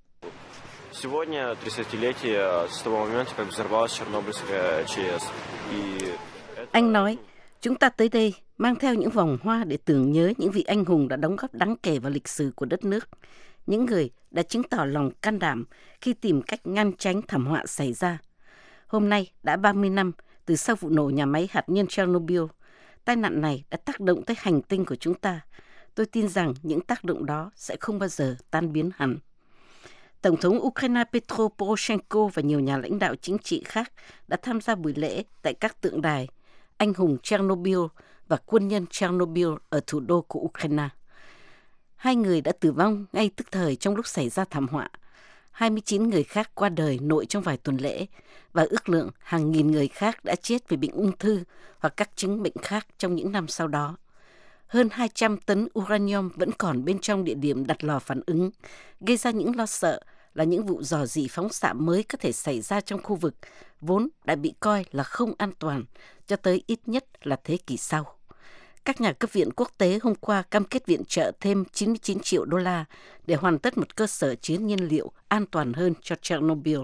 Anh nói, chúng ta tới đây mang theo những vòng hoa để tưởng nhớ những vị anh hùng đã đóng góp đáng kể vào lịch sử của đất nước, những người đã chứng tỏ lòng can đảm khi tìm cách ngăn tránh thảm họa xảy ra. Hôm nay đã ba mươi năm từ sau vụ nổ nhà máy hạt nhân Chernobyl. Tai nạn này đã tác động tới hành tinh của chúng ta. Tôi tin rằng những tác động đó sẽ không bao giờ tan biến hẳn. Tổng thống Ukraine Petro Poroshenko và nhiều nhà lãnh đạo chính trị khác đã tham gia buổi lễ tại các tượng đài anh hùng Chernobyl và quân nhân Chernobyl ở thủ đô của Ukraine. Hai người đã tử vong ngay tức thời trong lúc xảy ra thảm họa. hai mươi chín người khác qua đời nội trong vài tuần lễ và ước lượng hàng nghìn người khác đã chết vì bệnh ung thư hoặc các chứng bệnh khác trong những năm sau đó. Hơn hai trăm tấn uranium vẫn còn bên trong địa điểm đặt lò phản ứng, gây ra những lo sợ là những vụ rò rỉ phóng xạ mới có thể xảy ra trong khu vực vốn đã bị coi là không an toàn cho tới ít nhất là thế kỷ sau. Các nhà cấp viện quốc tế hôm qua cam kết viện trợ thêm chín mươi chín triệu đô la để hoàn tất một cơ sở chứa nhiên liệu an toàn hơn cho Chernobyl.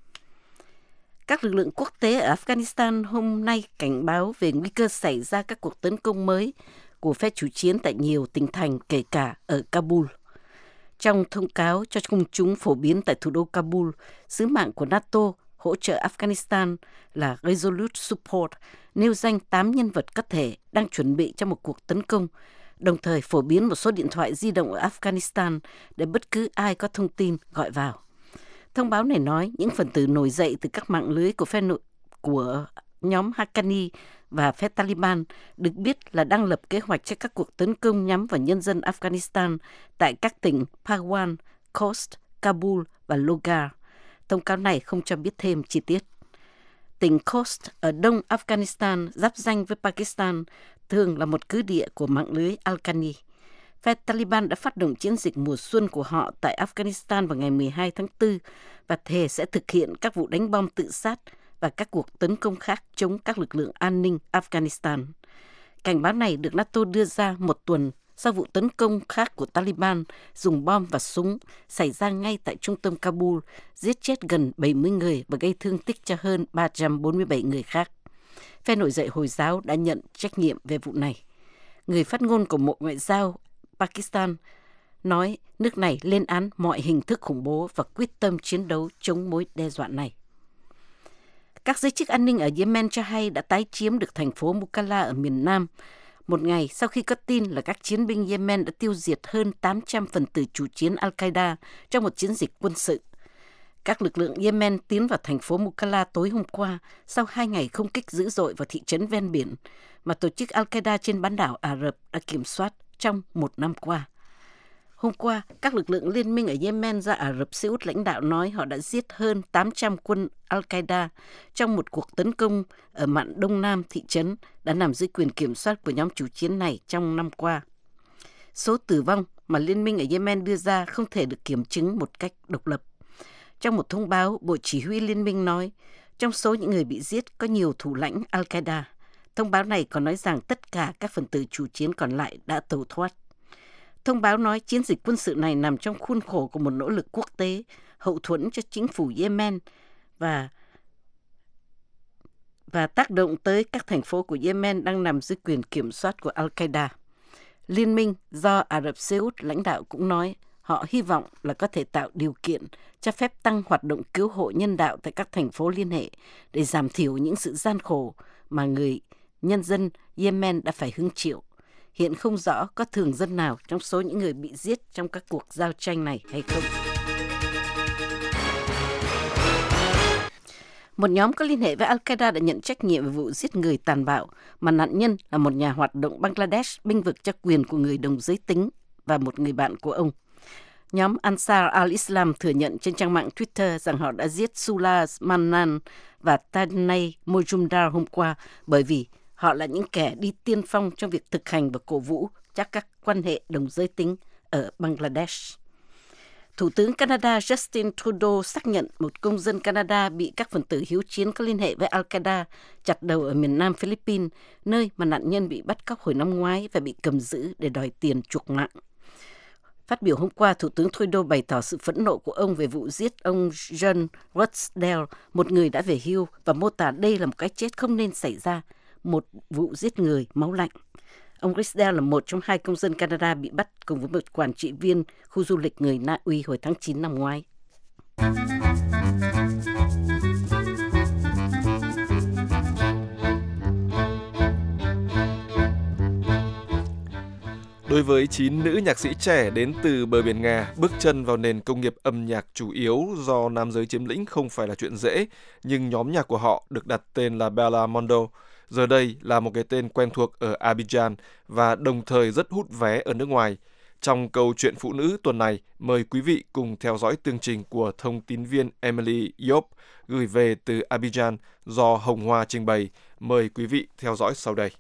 Các lực lượng quốc tế ở Afghanistan hôm nay cảnh báo về nguy cơ xảy ra các cuộc tấn công mới của phe chủ chiến tại nhiều tỉnh thành, kể cả ở Kabul. Trong thông cáo cho công chúng phổ biến tại thủ đô Kabul, sứ mạng của NATO hỗ trợ Afghanistan là Resolute Support nêu danh tám nhân vật có thể đang chuẩn bị cho một cuộc tấn công, đồng thời phổ biến một số điện thoại di động ở Afghanistan để bất cứ ai có thông tin gọi vào. Thông báo này nói những phần tử nổi dậy từ các mạng lưới của phe nội của nhóm Haqqani và phe Taliban được biết là đang lập kế hoạch cho các cuộc tấn công nhắm vào nhân dân Afghanistan tại các tỉnh Parwan, Khost, Kabul và Logar. Thông cáo này không cho biết thêm chi tiết. Tỉnh Khost ở đông Afghanistan giáp ranh với Pakistan thường là một cứ địa của mạng lưới Al-Qani. Phe Taliban đã phát động chiến dịch mùa xuân của họ tại Afghanistan vào ngày mười hai tháng tư và thề sẽ thực hiện các vụ đánh bom tự sát và các cuộc tấn công khác chống các lực lượng an ninh Afghanistan. Cảnh báo này được NATO đưa ra một tuần sau vụ tấn công khác của Taliban dùng bom và súng xảy ra ngay tại trung tâm Kabul, giết chết gần bảy mươi người và gây thương tích cho hơn ba trăm bốn mươi bảy người khác. Phe nổi dậy Hồi giáo đã nhận trách nhiệm về vụ này. Người phát ngôn của Bộ Ngoại giao Pakistan nói nước này lên án mọi hình thức khủng bố và quyết tâm chiến đấu chống mối đe dọa này. Các giới chức an ninh ở Yemen cho hay đã tái chiếm được thành phố Mukalla ở miền Nam, một ngày sau khi có tin là các chiến binh Yemen đã tiêu diệt hơn tám trăm phần tử chủ chiến Al-Qaeda trong một chiến dịch quân sự. Các lực lượng Yemen tiến vào thành phố Mukalla tối hôm qua sau hai ngày không kích dữ dội vào thị trấn ven biển mà tổ chức Al-Qaeda trên bán đảo Ả Rập đã kiểm soát trong một năm qua. Hôm qua, các lực lượng liên minh ở Yemen do Ả Rập Xê Út lãnh đạo nói họ đã giết hơn tám trăm quân Al-Qaeda trong một cuộc tấn công ở mạn đông nam thị trấn đã nằm dưới quyền kiểm soát của nhóm chủ chiến này trong năm qua. Số tử vong mà liên minh ở Yemen đưa ra không thể được kiểm chứng một cách độc lập. Trong một thông báo, Bộ Chỉ huy Liên minh nói, trong số những người bị giết có nhiều thủ lãnh Al-Qaeda. Thông báo này còn nói rằng tất cả các phần tử chủ chiến còn lại đã tẩu thoát. Thông báo nói chiến dịch quân sự này nằm trong khuôn khổ của một nỗ lực quốc tế hậu thuẫn cho chính phủ Yemen và và tác động tới các thành phố của Yemen đang nằm dưới quyền kiểm soát của Al-Qaeda. Liên minh do Ả Rập Xê Út lãnh đạo cũng nói họ hy vọng là có thể tạo điều kiện cho phép tăng hoạt động cứu hộ nhân đạo tại các thành phố liên hệ để giảm thiểu những sự gian khổ mà người nhân dân Yemen đã phải hứng chịu. Hiện không rõ có thường dân nào trong số những người bị giết trong các cuộc giao tranh này hay không. Một nhóm có liên hệ với Al-Qaeda đã nhận trách nhiệm về vụ giết người tàn bạo, mà nạn nhân là một nhà hoạt động Bangladesh bênh vực cho quyền của người đồng giới tính và một người bạn của ông. Nhóm Ansar al-Islam thừa nhận trên trang mạng Twitter rằng họ đã giết Sulaiman Mannan và Tanay Mojumdar hôm qua bởi vì họ là những kẻ đi tiên phong trong việc thực hành và cổ vũ cho các quan hệ đồng giới tính ở Bangladesh. Thủ tướng Canada Justin Trudeau xác nhận một công dân Canada bị các phần tử hiếu chiến có liên hệ với Al-Qaeda chặt đầu ở miền nam Philippines, nơi mà nạn nhân bị bắt cóc hồi năm ngoái và bị cầm giữ để đòi tiền chuộc mạng. Phát biểu hôm qua, Thủ tướng Trudeau bày tỏ sự phẫn nộ của ông về vụ giết ông John Rochdale, một người đã về hưu, và mô tả đây là một cái chết không nên xảy ra, một vụ giết người máu lạnh. Ông Rochdale là một trong hai công dân Canada bị bắt cùng với một quản trị viên khu du lịch người Na Uy hồi tháng chín năm ngoái. Đối với chín nữ nhạc sĩ trẻ đến từ bờ biển Nga, bước chân vào nền công nghiệp âm nhạc chủ yếu do nam giới chiếm lĩnh không phải là chuyện dễ, nhưng nhóm nhạc của họ được đặt tên là Bella Mondo. Giờ đây là một cái tên quen thuộc ở Abidjan và đồng thời rất hút vé ở nước ngoài. Trong câu chuyện phụ nữ tuần này, mời quý vị cùng theo dõi tường trình của thông tín viên Emily Yop gửi về từ Abidjan do Hồng Hoa trình bày. Mời quý vị theo dõi sau đây.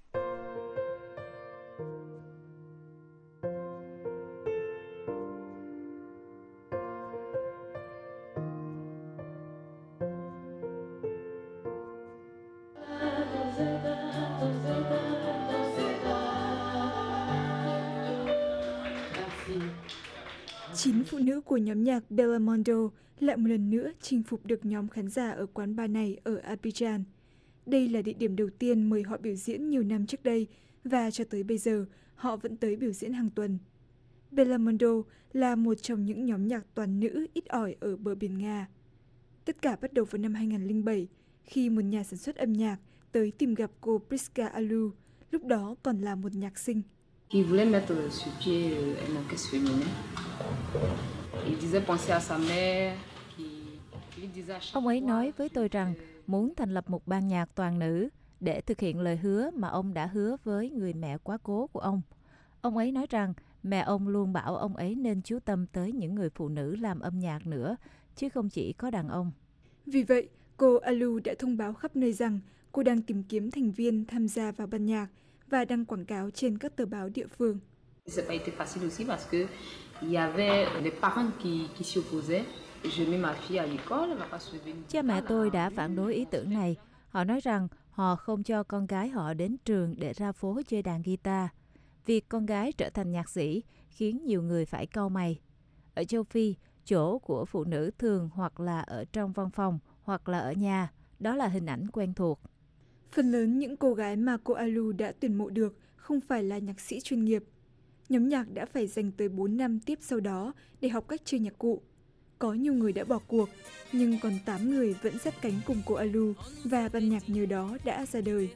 Chín phụ nữ của nhóm nhạc Bella Mondo lại một lần nữa chinh phục được nhóm khán giả ở quán bar này ở Abidjan. Đây là địa điểm đầu tiên mời họ biểu diễn nhiều năm trước đây và cho tới bây giờ họ vẫn tới biểu diễn hàng tuần. Bella Mondo là một trong những nhóm nhạc toàn nữ ít ỏi ở bờ biển Nga. Tất cả bắt đầu vào năm hai nghìn không trăm lẻ bảy khi một nhà sản xuất âm nhạc tới tìm gặp cô Priska Alu, lúc đó còn là một nhạc sinh. Qui voulait mettre sur pied un orchestre féminin. Il disait penser à sa mère. Ông ấy nói với tôi rằng muốn thành lập một ban nhạc toàn nữ để thực hiện lời hứa mà ông đã hứa với người mẹ quá cố của ông. Ông ấy nói rằng mẹ ông luôn bảo ông ấy nên chú tâm tới những người phụ nữ làm âm nhạc nữa, chứ không chỉ có đàn ông. Vì vậy, cô Alu đã thông báo khắp nơi rằng cô đang tìm kiếm thành viên tham gia vào ban nhạc và đăng quảng cáo trên các tờ báo địa phương. Cha mẹ tôi đã phản đối ý tưởng này. Họ nói rằng họ không cho con gái họ đến trường để ra phố chơi đàn guitar. Việc con gái trở thành nhạc sĩ khiến nhiều người phải cau mày. Ở châu Phi, chỗ của phụ nữ thường hoặc là ở trong văn phòng hoặc là ở nhà. Đó là hình ảnh quen thuộc. Phần lớn những cô gái mà cô Alu đã tuyển mộ được không phải là nhạc sĩ chuyên nghiệp. Nhóm nhạc đã phải dành tới bốn năm tiếp sau đó để học cách chơi nhạc cụ. Có nhiều người đã bỏ cuộc, nhưng còn tám người vẫn sát cánh cùng cô Alu và ban nhạc nhờ đó đã ra đời.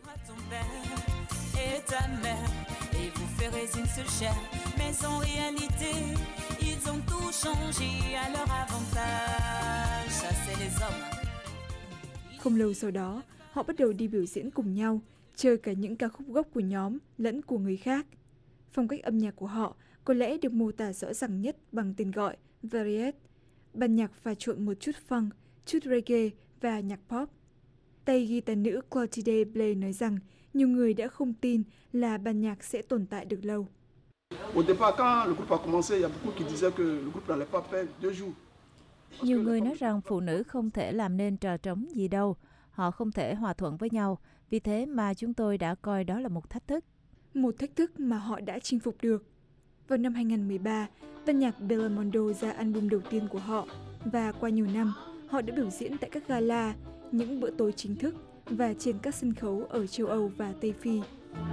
Không lâu sau đó, họ bắt đầu đi biểu diễn cùng nhau, chơi cả những ca khúc gốc của nhóm lẫn của người khác. Phong cách âm nhạc của họ có lẽ được mô tả rõ ràng nhất bằng tên gọi Variet. Ban nhạc pha trộn một chút funk, chút reggae và nhạc pop. Tay guitar nữ Clotilde Blay nói rằng nhiều người đã không tin là ban nhạc sẽ tồn tại được lâu. Nhiều người nói rằng phụ nữ không thể làm nên trò trống gì đâu. Họ không thể hòa thuận với nhau. Vì thế mà chúng tôi đã coi đó là một thách thức. Một thách thức mà họ đã chinh phục được. Vào năm hai nghìn không trăm mười ba, ban nhạc Bella Mondo ra album đầu tiên của họ. Và qua nhiều năm, họ đã biểu diễn tại các gala, những bữa tối chính thức và trên các sân khấu ở châu Âu và Tây Phi.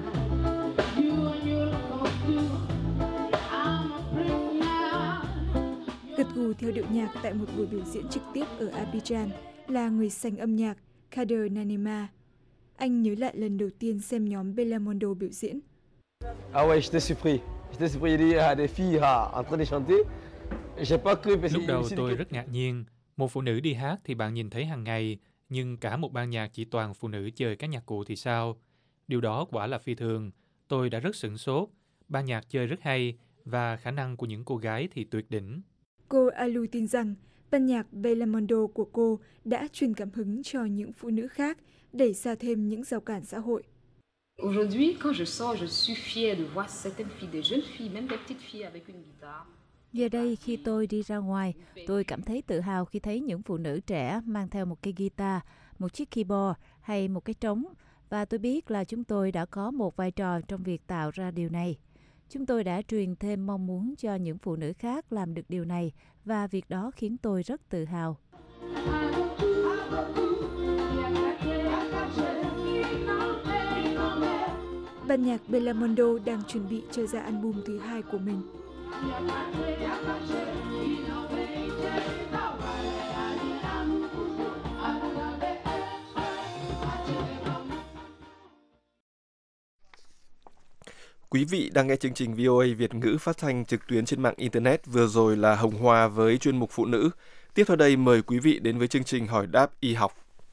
Gật gù theo điệu nhạc tại một buổi biểu diễn trực tiếp ở Abidjan là người sành âm nhạc Kader Nanema. Anh nhớ lại lần đầu tiên xem nhóm Bella Mondo biểu diễn. Ah ouais, j'étais surpris. J'étais surpris de dire à des filles ah, en train de chanter. J'ai pas cru parce que lúc đầu tôi rất ngạc nhiên. Một phụ nữ đi hát thì bạn nhìn thấy hàng ngày, Nhưng cả một ban nhạc chỉ toàn phụ nữ chơi các nhạc cụ thì sao? Điều đó quả là phi thường. Tôi đã rất sửng sốt. Ban nhạc chơi rất hay và khả năng của những cô gái thì tuyệt đỉnh. Cô Alu tin rằng ban nhạc Belamondo của cô đã truyền cảm hứng cho những phụ nữ khác, đẩy xa thêm những rào cản xã hội. Aujourd'hui, quand je sors, je suis fière de voir certaines filles, des jeunes filles, même des petites filles avec une guitare. Giờ đây khi tôi đi ra ngoài, tôi cảm thấy tự hào khi thấy những phụ nữ trẻ mang theo một cây guitar, một chiếc keyboard hay một cái trống. Và tôi biết là chúng tôi đã có một vai trò trong việc tạo ra điều này. Chúng tôi đã truyền thêm mong muốn cho những phụ nữ khác làm được điều này và việc đó khiến tôi rất tự hào. Ban nhạc Belamondo đang chuẩn bị cho ra album thứ hai của mình. Quý vị đang nghe chương trình vê o a Việt ngữ phát thanh trực tuyến trên mạng Internet. Vừa rồi là Hồng Hoa với chuyên mục Phụ nữ. Tiếp theo đây mời quý vị đến với chương trình Hỏi đáp y học.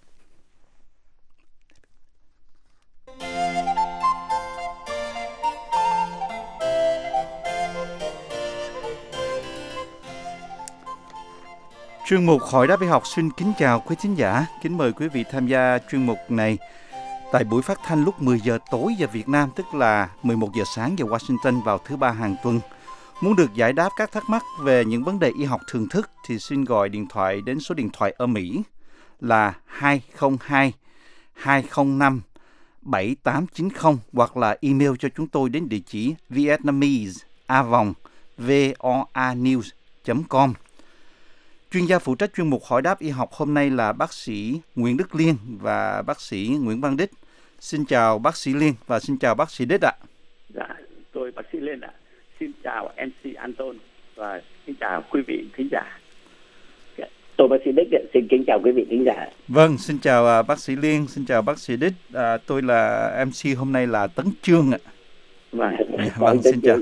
Chuyên mục Hỏi đáp y học xin kính chào quý thính giả. Kính mời quý vị tham gia chuyên mục này tại buổi phát thanh lúc mười giờ tối giờ Việt Nam, tức là mười một giờ sáng giờ Washington vào thứ ba hàng tuần. Muốn được giải đáp các thắc mắc về những vấn đề y học thường thức thì xin gọi điện thoại đến số điện thoại ở Mỹ là hai không hai hai không năm bảy tám chín không hoặc là email cho chúng tôi đến địa chỉ vietnamese a vòng voanews chấm com. Chuyên gia phụ trách chuyên mục Hỏi đáp y học hôm nay là bác sĩ Nguyễn Đức Liên và bác sĩ Nguyễn Văn Đích. Xin chào bác sĩ Liên và xin chào bác sĩ Đích ạ. Dạ, tôi bác sĩ Liên ạ. Xin chào em xê Anton và xin chào quý vị thính giả. Tôi bác sĩ Đích xin kính chào quý vị thính giả. Vâng, xin chào bác sĩ Liên, xin chào bác sĩ Đích. À, tôi là em xê hôm nay là Tấn Chương ạ. Vâng, vâng xin chào.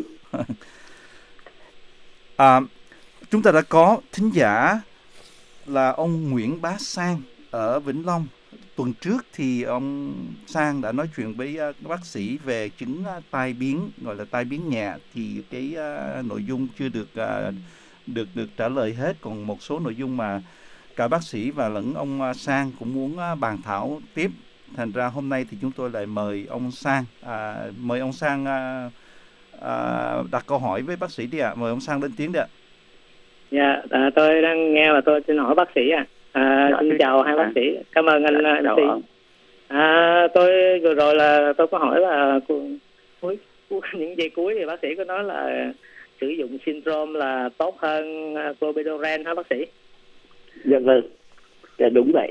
À, chúng ta đã có thính giả là ông Nguyễn Bá Sang ở Vĩnh Long. Tuần trước thì ông Sang đã nói chuyện với uh, bác sĩ về chứng uh, tai biến, gọi là tai biến nhẹ, thì cái uh, nội dung chưa được uh, được được trả lời hết, còn một số nội dung mà cả bác sĩ và lẫn ông uh, Sang cũng muốn uh, bàn thảo tiếp. Thành ra hôm nay thì chúng tôi lại mời ông Sang, uh, mời ông Sang uh, uh, đặt câu hỏi với bác sĩ đi ạ. À. Mời ông Sang lên tiếng đi ạ. À. Dạ, à, tôi đang nghe và tôi xin hỏi bác sĩ à. à dạ, xin thì... chào hai bác sĩ. Cảm ơn anh em xê. À, tôi vừa rồi là tôi có hỏi là cuối những giây cuối thì bác sĩ có nói là sử dụng syndrome là tốt hơn clopidogrel hả bác sĩ? Dạ vâng, dạ, đúng vậy.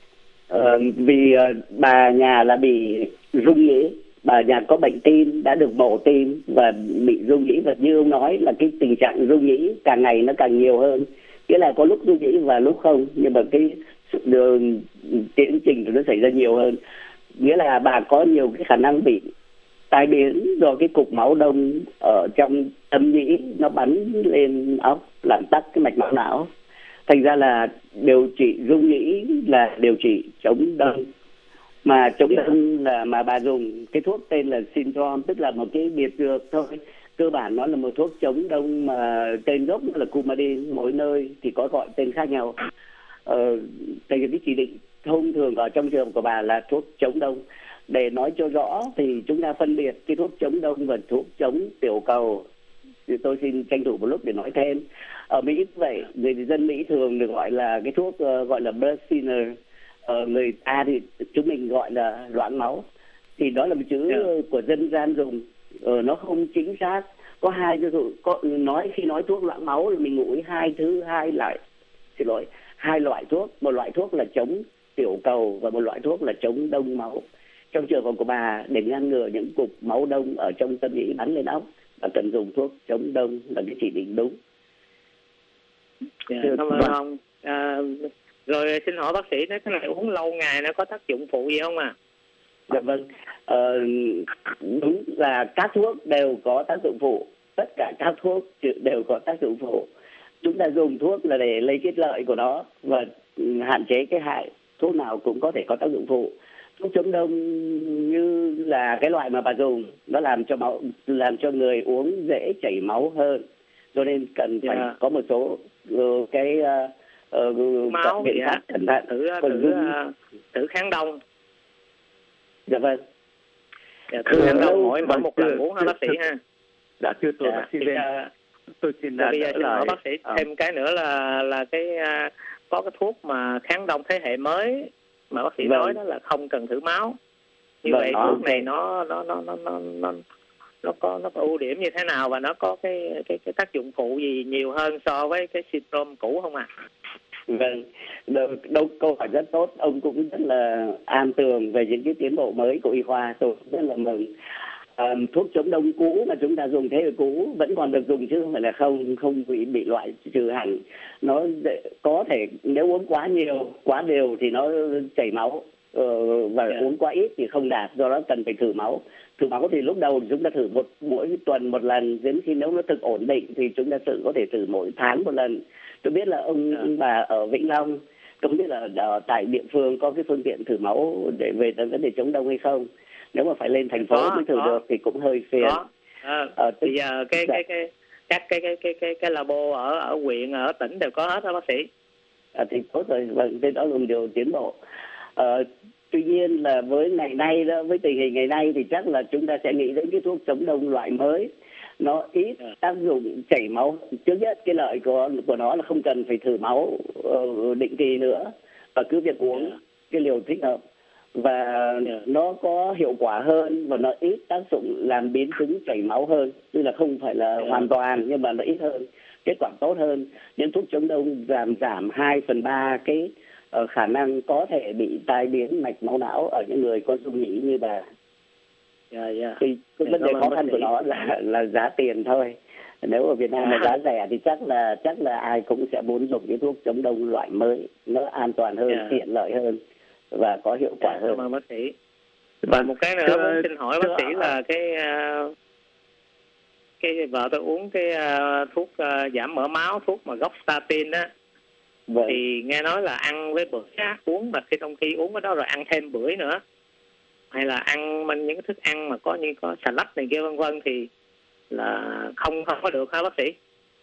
Ờ, vì uh, bà nhà là bị rung nhĩ, bà nhà có bệnh tim, đã được mổ tim và bị rung nhĩ, và như ông nói là cái tình trạng rung nhĩ càng ngày nó càng nhiều hơn, nghĩa là có lúc rung nhĩ và lúc không, nhưng mà cái đường tiến trình nó xảy ra nhiều hơn, nghĩa là bà có nhiều cái khả năng bị tai biến do cái cục máu đông ở trong tâm nhĩ nó bắn lên óc làm tắc cái mạch máu não. Thành ra là điều trị rung nhĩ là điều trị chống đông, mà chống đông là mà bà dùng cái thuốc tên là Syndrome, tức là một cái biệt dược thôi. Cơ bản nó là một thuốc chống đông mà tên gốc là Coumadin, mỗi nơi thì có gọi tên khác nhau. Ờ, thì cái chỉ định thông thường ở trong trường của bà là thuốc chống đông. Để nói cho rõ thì chúng ta phân biệt cái thuốc chống đông và thuốc chống tiểu cầu. Thì tôi xin tranh thủ một lúc để nói thêm. Ở Mỹ vậy, người dân Mỹ thường được gọi là cái thuốc uh, gọi là blood thinner. Ở người ta thì chúng mình gọi là loãng máu. Thì đó là một chữ yeah. của dân gian dùng. Ờ, nó không chính xác. Có hai có nói khi nói thuốc loãng máu là mình ngủ hai thứ hai loại. Xin lỗi, hai loại thuốc. Một loại thuốc là chống tiểu cầu và một loại thuốc là chống đông máu. Trong trường hợp của bà, để ngăn ngừa những cục máu đông ở trong tâm nhĩ bắn lên óc, bà cần dùng thuốc chống đông là cái chỉ định đúng. Yeah, cảm ơn ông. À, rồi xin hỏi bác sĩ, nếu cái này uống lâu ngày nó có tác dụng phụ gì không à? Dạ vâng, ờ, đúng là các thuốc đều có tác dụng phụ. Tất cả các thuốc đều có tác dụng phụ. Chúng ta dùng thuốc là để lấy cái lợi của nó và hạn chế cái hại. thuốc nào cũng có thể có tác dụng phụ. Thuốc chống đông như là cái loại mà bà dùng, nó làm cho máu, làm cho người uống dễ chảy máu hơn, cho nên cần phải yeah. có một số uh, cái uh, uh, máu biện pháp cẩn thận. Thử thử, uh, thử kháng đông. Dạ vâng. Dạ, thử kháng đông mỗi mỗi một lần uống ha bác sĩ ha. Dạ thưa tôi bác sĩ lên. Tôi xin bây giờ xin hỏi bác sĩ à. thêm cái nữa là là cái uh, có cái thuốc mà kháng đông thế hệ mới mà bác sĩ vâng. nói đó là không cần thử máu. Như vâng, vậy đó. Thuốc này nó nó nó nó nó nó nó có nó có ưu điểm như thế nào và nó có cái cái cái tác dụng phụ gì nhiều hơn so với cái syndrome cũ không ạ? À? Vâng, đâu, đâu câu hỏi rất tốt, ông cũng rất là an tường về những cái tiến bộ mới của y khoa, tôi rất là mừng. À, thuốc chống đông cũ mà chúng ta dùng thế hệ cũ vẫn còn được dùng chứ không phải là không không bị bị loại trừ hẳn. Nó có thể nếu uống quá nhiều, quá đều thì nó chảy máu, ờ, và yeah. uống quá ít thì không đạt, do đó cần phải thử máu. Thử máu thì lúc đầu chúng ta thử một mỗi tuần một lần, đến khi nếu nó thực ổn định thì chúng ta tự có thể thử mỗi tháng một lần. Tôi biết là ông yeah. bà ở Vĩnh Long, không biết là ở tại địa phương có cái phương tiện thử máu để về vấn đề chống đông hay không. Nếu mà phải lên thành phố có, mới thử có. được thì cũng hơi phiền. À, à, bây giờ cái cái cái các cái cái cái cái cái labo ở ở huyện ở tỉnh đều có hết đó bác sĩ. À, thì tốt rồi, vâng, cái đó là một điều tiến bộ. À, tuy nhiên là với ngày nay đó, với tình hình ngày nay thì chắc là chúng ta sẽ nghĩ đến cái thuốc chống đông loại mới. Nó ít tác dụng chảy máu. Trước nhất cái lợi của của nó là không cần phải thử máu uh, định kỳ nữa, và cứ việc uống yeah. cái liều thích hợp, và yeah. nó có hiệu quả hơn và nó ít tác dụng làm biến chứng chảy máu hơn, tức là không phải là yeah. hoàn toàn nhưng mà nó ít hơn, kết quả tốt hơn. Những thuốc chống đông giảm giảm hai phần ba cái uh, khả năng có thể bị tai biến mạch máu não ở những người có dung nhĩ như bà. Yeah, yeah. Thì cái vấn đề khó khăn của nó là là giá tiền thôi. Nếu ở Việt Nam mà giá rẻ thì chắc là chắc là ai cũng sẽ muốn dùng cái thuốc chống đông loại mới, nó an toàn hơn, yeah. tiện lợi hơn và có hiệu quả yeah, hơn. Cảm ơn bác sĩ. Và một cái nữa thưa, xin hỏi bác sĩ là cái uh, cái vợ tôi uống cái uh, thuốc uh, giảm mỡ máu, thuốc mà gốc statin á, vâng. thì nghe nói là ăn với bữa khác uống, mà khi trong khi uống cái đó rồi ăn thêm bưởi nữa, hay là ăn mình những cái thức ăn mà có như có salad này kia vân vân thì là không không có được hả bác sĩ?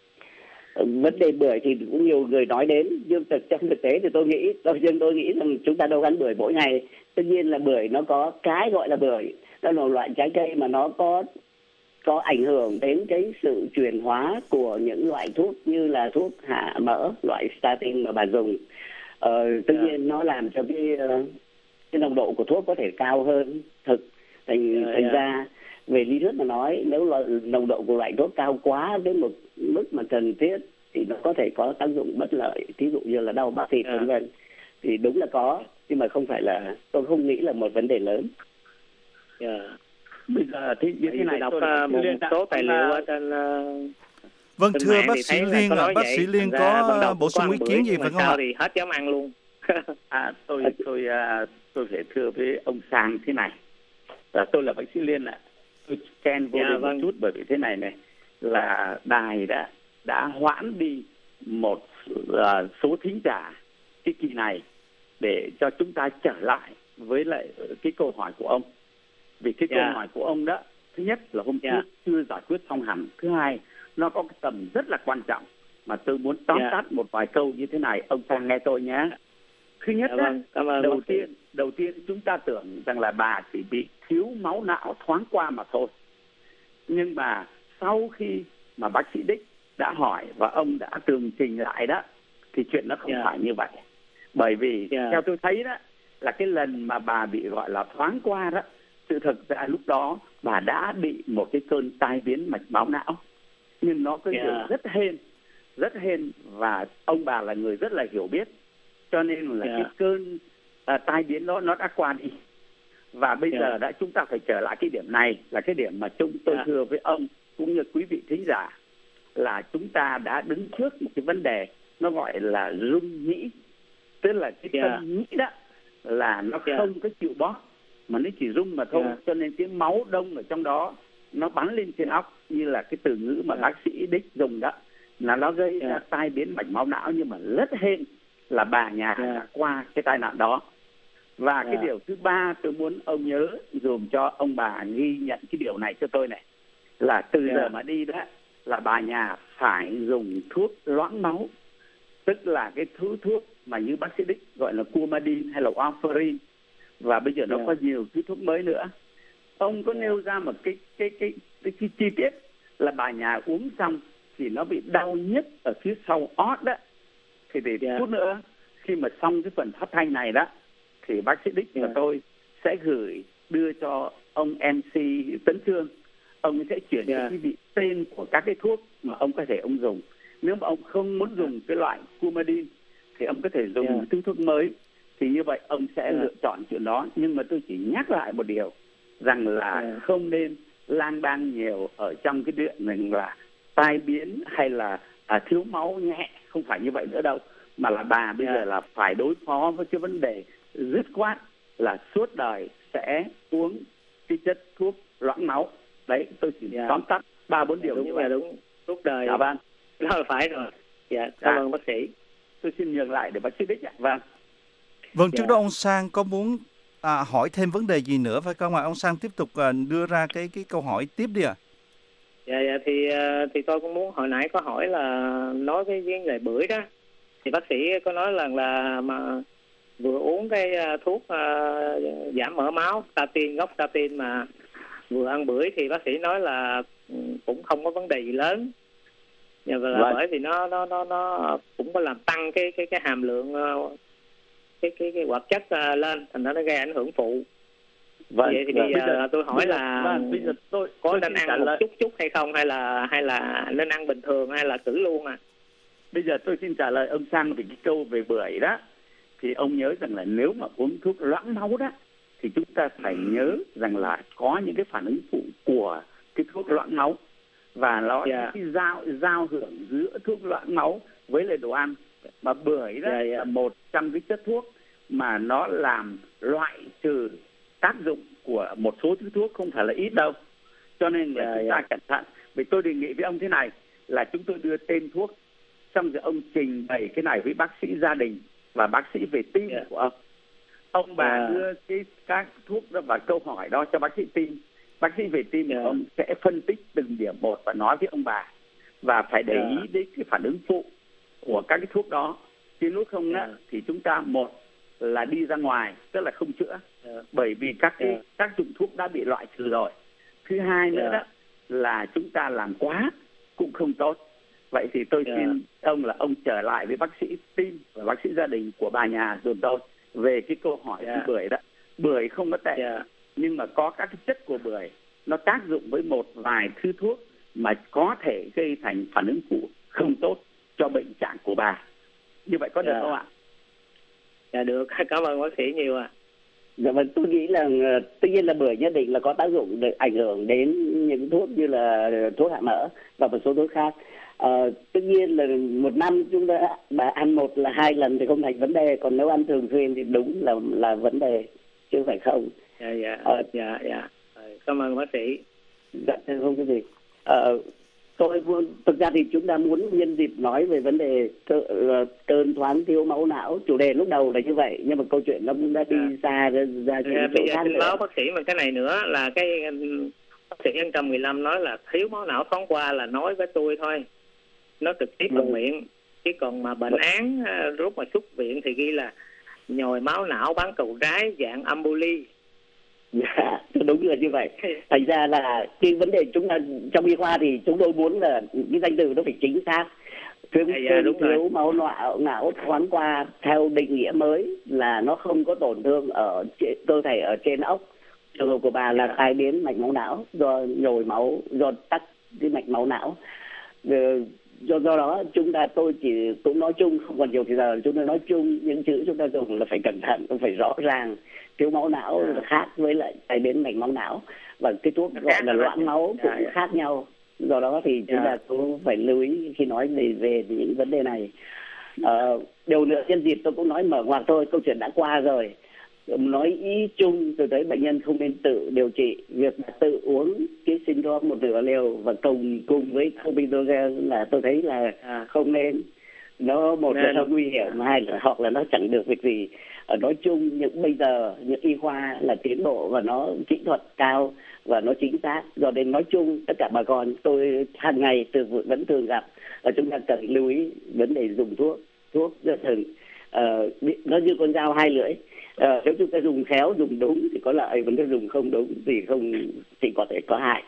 Vấn đề bưởi thì cũng nhiều người nói đến, nhưng thực trong thực tế thì tôi nghĩ tôi riêng tôi nghĩ rằng chúng ta đâu ăn bưởi mỗi ngày. Tất nhiên là bưởi nó có cái gọi là bưởi, đó là loại trái cây mà nó có có ảnh hưởng đến cái sự chuyển hóa của những loại thuốc như là thuốc hạ mỡ, loại statin mà bà dùng. Ờ, tất yeah. nhiên nó làm cho cái cái nồng độ của thuốc có thể cao hơn thực, thành yeah, thành yeah. ra về lý thuyết mà nói, nếu là nồng độ của loại thuốc cao quá đến một mức mà cần thiết thì nó có thể có tác dụng bất lợi, thí dụ như là đau bắp thịt vân vân. Thì đúng là có, nhưng mà không phải là, tôi không nghĩ là một vấn đề lớn. Yeah. Bây giờ thì như thế này, đọc uh, một số tài liệu ở trên uh, vâng thưa bác sĩ Liên, bác vậy. sĩ Liên có bổ sung ý kiến gì phải không ạ? Thì hết dám ăn luôn. à, tôi tôi uh, tôi phải thưa với ông Sang thế này, là tôi là bác sĩ Liên ạ. Tôi chen vô yeah, vâng. một chút, bởi vì thế này này là đài đã đã hoãn đi một uh, số thính giả cái kỳ này để cho chúng ta trở lại với lại cái câu hỏi của ông. Vì cái yeah. câu hỏi của ông đó, thứ nhất là hôm yeah. trước chưa giải quyết xong hẳn, thứ hai nó có cái tầm rất là quan trọng mà tôi muốn tóm yeah. tắt một vài câu như thế này, ông Sang nghe tôi nhé. Thứ nhất yeah, đó, vâng. đầu tiên đầu tiên chúng ta tưởng rằng là bà chỉ bị thiếu máu não thoáng qua mà thôi, nhưng mà sau khi mà bác sĩ Đích đã hỏi và ông đã tường trình lại đó thì chuyện nó không yeah. phải như vậy. Bởi vì yeah. theo tôi thấy đó là cái lần mà bà bị gọi là thoáng qua đó, sự thực ra lúc đó bà đã bị một cái cơn tai biến mạch máu não, nhưng nó có yeah. rất hên rất hên và ông bà là người rất là hiểu biết, cho nên là yeah. cái cơn à, tai biến đó nó đã qua đi. Và bây yeah. giờ đã chúng ta phải trở lại cái điểm này, là cái điểm mà chúng tôi yeah. thưa với ông cũng như quý vị thính giả, là chúng ta đã đứng trước một cái vấn đề nó gọi là rung nhĩ, tức là cái yeah. tâm nhĩ đó là nó yeah. không có chịu bóp mà nó chỉ rung mà thôi, yeah. cho nên cái máu đông ở trong đó nó bắn lên trên óc, như là cái từ ngữ mà yeah. bác sĩ Đích dùng đó, là nó gây yeah. ra tai biến mạch máu não. Nhưng mà rất hên là bà nhà yeah. đã qua cái tai nạn đó. Và yeah. cái điều thứ ba tôi muốn ông nhớ dùm cho ông bà ghi nhận cái điều này cho tôi này, là từ yeah. giờ mà đi đó là bà nhà phải dùng thuốc loãng máu, tức là cái thứ thuốc mà như bác sĩ Đích gọi là Coumadin hay là warfarin, và bây giờ nó yeah. có nhiều thứ thuốc mới nữa. Ông có yeah. nêu ra một cái cái cái, cái cái chi tiết là bà nhà uống xong thì nó bị đau nhức ở phía sau ót đó, thì để yeah. chút nữa khi mà xong cái phần phát thanh này đó thì bác sĩ Đích yeah. và tôi sẽ gửi đưa cho ông em xê Tấn Trương, ông sẽ chuyển yeah. cho quý vị tên của các cái thuốc mà ông có thể ông dùng. Nếu mà ông không muốn dùng cái loại Coumadin thì ông có thể dùng yeah. thứ thuốc mới, thì như vậy ông sẽ yeah. lựa chọn chuyện đó. Nhưng mà tôi chỉ nhắc lại một điều rằng là yeah. không nên lang bang nhiều ở trong cái chuyện mình là tai biến hay là à, thiếu máu nhẹ, không phải như vậy nữa đâu, mà là bà bây yeah. giờ là phải đối phó với cái vấn đề dứt khoát là suốt đời sẽ uống cái chất thuốc loãng máu. Đấy, tôi chỉ yeah. tóm tắt ba bốn điều đúng như vậy. Đúng, suốt đời. Dạ vâng. Đó là phải rồi. Dạ, cảm ơn bác sĩ. Tôi xin nhường lại để bác sĩ Đích ạ. Vâng. Vâng, trước đó ông Sang có muốn à, hỏi thêm vấn đề gì nữa phải không ạ? Ông Sang tiếp tục à, đưa ra cái cái câu hỏi tiếp đi ạ. À. Dạ, dạ thì thì tôi cũng muốn hồi nãy có hỏi là nói cái vấn đề bưởi đó, thì bác sĩ có nói là là mà vừa uống cái thuốc uh, giảm mỡ máu statin, gốc statin mà vừa ăn bưởi thì bác sĩ nói là cũng không có vấn đề gì lớn. Và là right. bởi vì nó nó nó nó cũng có làm tăng cái cái cái hàm lượng uh, cái cái cái hoạt chất uh, lên, thành ra nó gây ảnh hưởng phụ. Vậy, vậy thì bây giờ, giờ tôi hỏi bây là vâng, bây giờ tôi có tôi nên ăn một lời. chút chút hay không, hay là hay là nên ăn bình thường hay là cử luôn à? Bây giờ tôi xin trả lời ông Sang về cái câu về bưởi đó. Thì ông nhớ rằng là nếu mà uống thuốc loãng máu đó thì chúng ta phải nhớ rằng là có những cái phản ứng phụ của cái thuốc loãng máu, và nó yeah. cái giao giao hưởng giữa thuốc loãng máu với lại đồ ăn. Mà bưởi đó yeah, yeah. là một trong cái chất thuốc mà nó làm loại trừ tác dụng của một số thứ thuốc, không phải là ít đâu. Cho nên là yeah, chúng ta yeah. cẩn thận. Vì tôi đề nghị với ông thế này là chúng tôi đưa tên thuốc, xong rồi ông trình bày cái này với bác sĩ gia đình và bác sĩ về tim yeah. của ông. Ông bà yeah. đưa cái các thuốc đó và câu hỏi đó cho bác sĩ tim. Bác sĩ về tim yeah. của ông sẽ phân tích từng điểm một và nói với ông bà, và phải để yeah. ý đến cái phản ứng phụ của các cái thuốc đó. Chứ nếu không yeah. á, thì chúng ta một là đi ra ngoài, tức là không chữa, yeah. bởi vì các cái yeah. tác dụng thuốc đã bị loại trừ rồi. Thứ hai nữa yeah. đó là chúng ta làm quá cũng không tốt. Vậy thì tôi yeah. xin ông là ông trở lại với bác sĩ tim và bác sĩ gia đình của bà nhà dùm tôi về cái câu hỏi yeah. của bưởi đó. Bưởi không có tệ, yeah. nhưng mà có các cái chất của bưởi nó tác dụng với một vài thứ thuốc mà có thể gây thành phản ứng phụ không tốt cho bệnh trạng của bà. Như vậy có được yeah. không ạ? Dạ được, cảm ơn bác sĩ nhiều ạ. À. Dạ vâng, tôi nghĩ là tuy nhiên là bưởi nhất định là có tác dụng để ảnh hưởng đến những thuốc như là thuốc hạ mỡ và một số thuốc khác. Ờ, tất nhiên là một năm chúng ta bà ăn một là hai lần thì không thành vấn đề, còn nếu ăn thường xuyên thì đúng là là vấn đề chứ không phải không. Dạ dạ ờ, dạ dạ. Cảm ơn bác sĩ. Dạ không có gì. Ờ, tôi muốn thực ra thì chúng ta muốn nhân dịp nói về vấn đề cơ, cơn thoáng thiếu máu não. Chủ đề lúc đầu là như vậy, nhưng mà câu chuyện nó cũng đã đi yeah. xa ra, ra những yeah, chỗ khác nữa. Báo bác sĩ mà cái này nữa là cái bác sĩ một trăm mười lăm nói là thiếu máu não thoáng qua là nói với tôi thôi, nó trực tiếp bằng miệng, chứ còn mà bệnh án lúc mà xuất viện thì ghi là nhồi máu não bán cầu trái dạng emboli. Dạ, đúng là như vậy. Thành ra là cái vấn đề chúng ta trong y khoa thì chúng tôi muốn là cái danh từ nó phải chính xác. Thiếu, à, dạ, thiếu rồi. máu não, não thoáng qua theo định nghĩa mới là nó không có tổn thương ở cơ thể ở trên ốc. Trường hợp của bà là tai biến mạch máu não do nhồi máu, do tắc cái mạch máu não. Do, do đó chúng ta tôi chỉ cũng nói chung, không còn nhiều thì giờ chúng tôi nói chung, những chữ chúng ta dùng là phải cẩn thận, phải rõ ràng. Thiếu máu não là khác với lại tai biến mạch máu não, và cái thuốc gọi là loãng máu cũng yeah, yeah. khác nhau. Do đó thì chúng yeah. ta cũng phải lưu ý khi nói về, về những vấn đề này. Ờ, điều nữa nhân dịp tôi cũng nói mở ngoặc thôi, câu chuyện đã qua rồi. Nói ý chung tôi thấy bệnh nhân không nên tự điều trị, việc tự uống cái syndrome một nửa liều và cùng cùng với clopidogrel là tôi thấy là à, không nên. nó một Nên... là nó nguy hiểm, hai là hoặc là nó chẳng được việc gì. Ở nói chung những bây giờ những y khoa là tiến bộ và nó kỹ thuật cao và nó chính xác, rồi đến nói chung tất cả bà con tôi hàng ngày từ vẫn thường gặp và chúng ta cần lưu ý vấn đề dùng thuốc thuốc rất thường uh, nó như con dao hai lưỡi. Uh, nếu chúng ta dùng khéo dùng đúng thì có lợi, mà nếu dùng không đúng thì không thì có thể có hại.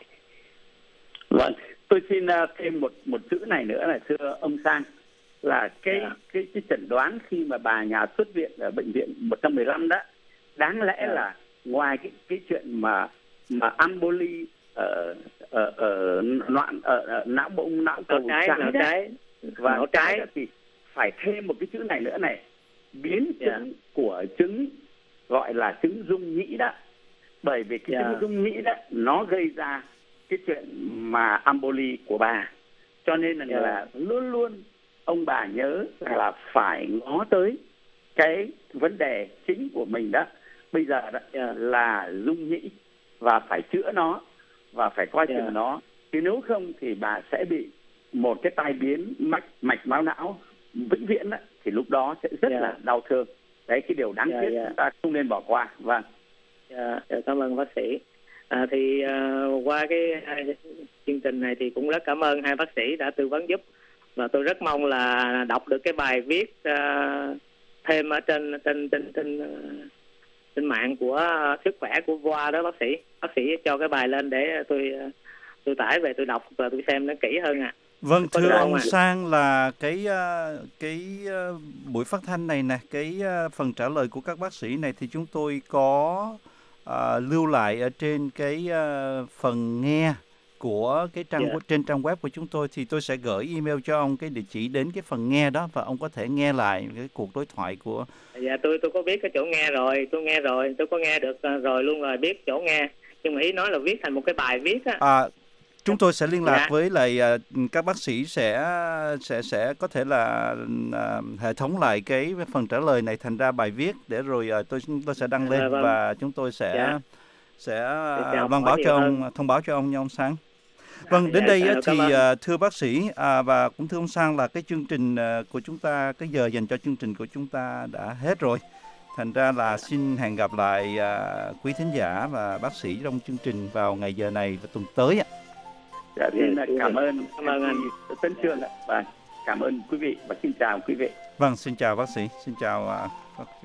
Vâng, tôi xin uh, thêm một một chữ này nữa là thưa ông Sang, là cái yeah. cái cái chẩn đoán khi mà bà nhà xuất viện ở bệnh viện một trăm mười lăm đó, đáng lẽ yeah. là ngoài cái cái chuyện mà mà emboli ở ở ở loạn ở não bụng não cầu trái trái, não trái và não trái thì phải thêm một cái chữ này nữa này, biến chứng yeah. của chứng gọi là chứng rung nhĩ đó, bởi vì cái yeah. chứng rung nhĩ đó nó gây ra cái chuyện mà emboli của bà, cho nên là, yeah. là luôn luôn ông bà nhớ là phải ngó tới cái vấn đề chính của mình đó bây giờ đó yeah. là rung nhĩ và phải chữa nó và phải coi chừng yeah. nó, chứ nếu không thì bà sẽ bị một cái tai biến mạch mạch máu não vĩnh viễn đó, thì lúc đó sẽ rất yeah. là đau thương. Đấy, cái điều đáng yeah, tiếc yeah. chúng ta không nên bỏ qua. Vâng. Yeah, cảm ơn bác sĩ. À, thì uh, qua cái uh, chương trình này thì cũng rất cảm ơn hai bác sĩ đã tư vấn giúp, và tôi rất mong là đọc được cái bài viết uh, thêm ở trên trên trên trên uh, trên mạng của uh, sức khỏe của vê o a đó bác sĩ. Bác sĩ cho cái bài lên để tôi uh, tôi tải về tôi đọc và tôi xem nó kỹ hơn ạ. À. Vâng, thưa ông à. Sang, là cái cái buổi phát thanh này nè, cái phần trả lời của các bác sĩ này thì chúng tôi có uh, lưu lại ở trên cái uh, phần nghe của cái trang yeah. trên trang web của chúng tôi, thì tôi sẽ gửi email cho ông cái địa chỉ đến cái phần nghe đó và ông có thể nghe lại cái cuộc đối thoại của. Dạ tôi tôi có biết cái chỗ nghe rồi, tôi nghe rồi, tôi có nghe được rồi luôn rồi, biết chỗ nghe, nhưng mà ý nói là viết thành một cái bài viết á. À, chúng tôi sẽ liên lạc dạ. với lại uh, các bác sĩ sẽ sẽ sẽ có thể là uh, hệ thống lại cái phần trả lời này thành ra bài viết để rồi uh, tôi tôi sẽ đăng lên dạ, vâng. và chúng tôi sẽ dạ. sẽ uh, văn báo cho ông, hơn. thông báo cho ông nha ông Sang. Vâng, đến đây dạ, thì uh, thưa bác sĩ à, và cũng thưa ông Sang, là cái chương trình uh, của chúng ta, cái giờ dành cho chương trình của chúng ta đã hết rồi. Thành ra là xin hẹn gặp lại uh, quý thính giả và bác sĩ trong chương trình vào ngày giờ này và tuần tới ạ. Dạ, xin cảm ơn, cảm ơn anh Tấn Trương ạ, và cảm ơn quý vị và xin chào quý vị. Vâng, xin chào bác sĩ, xin chào uh, bác sĩ.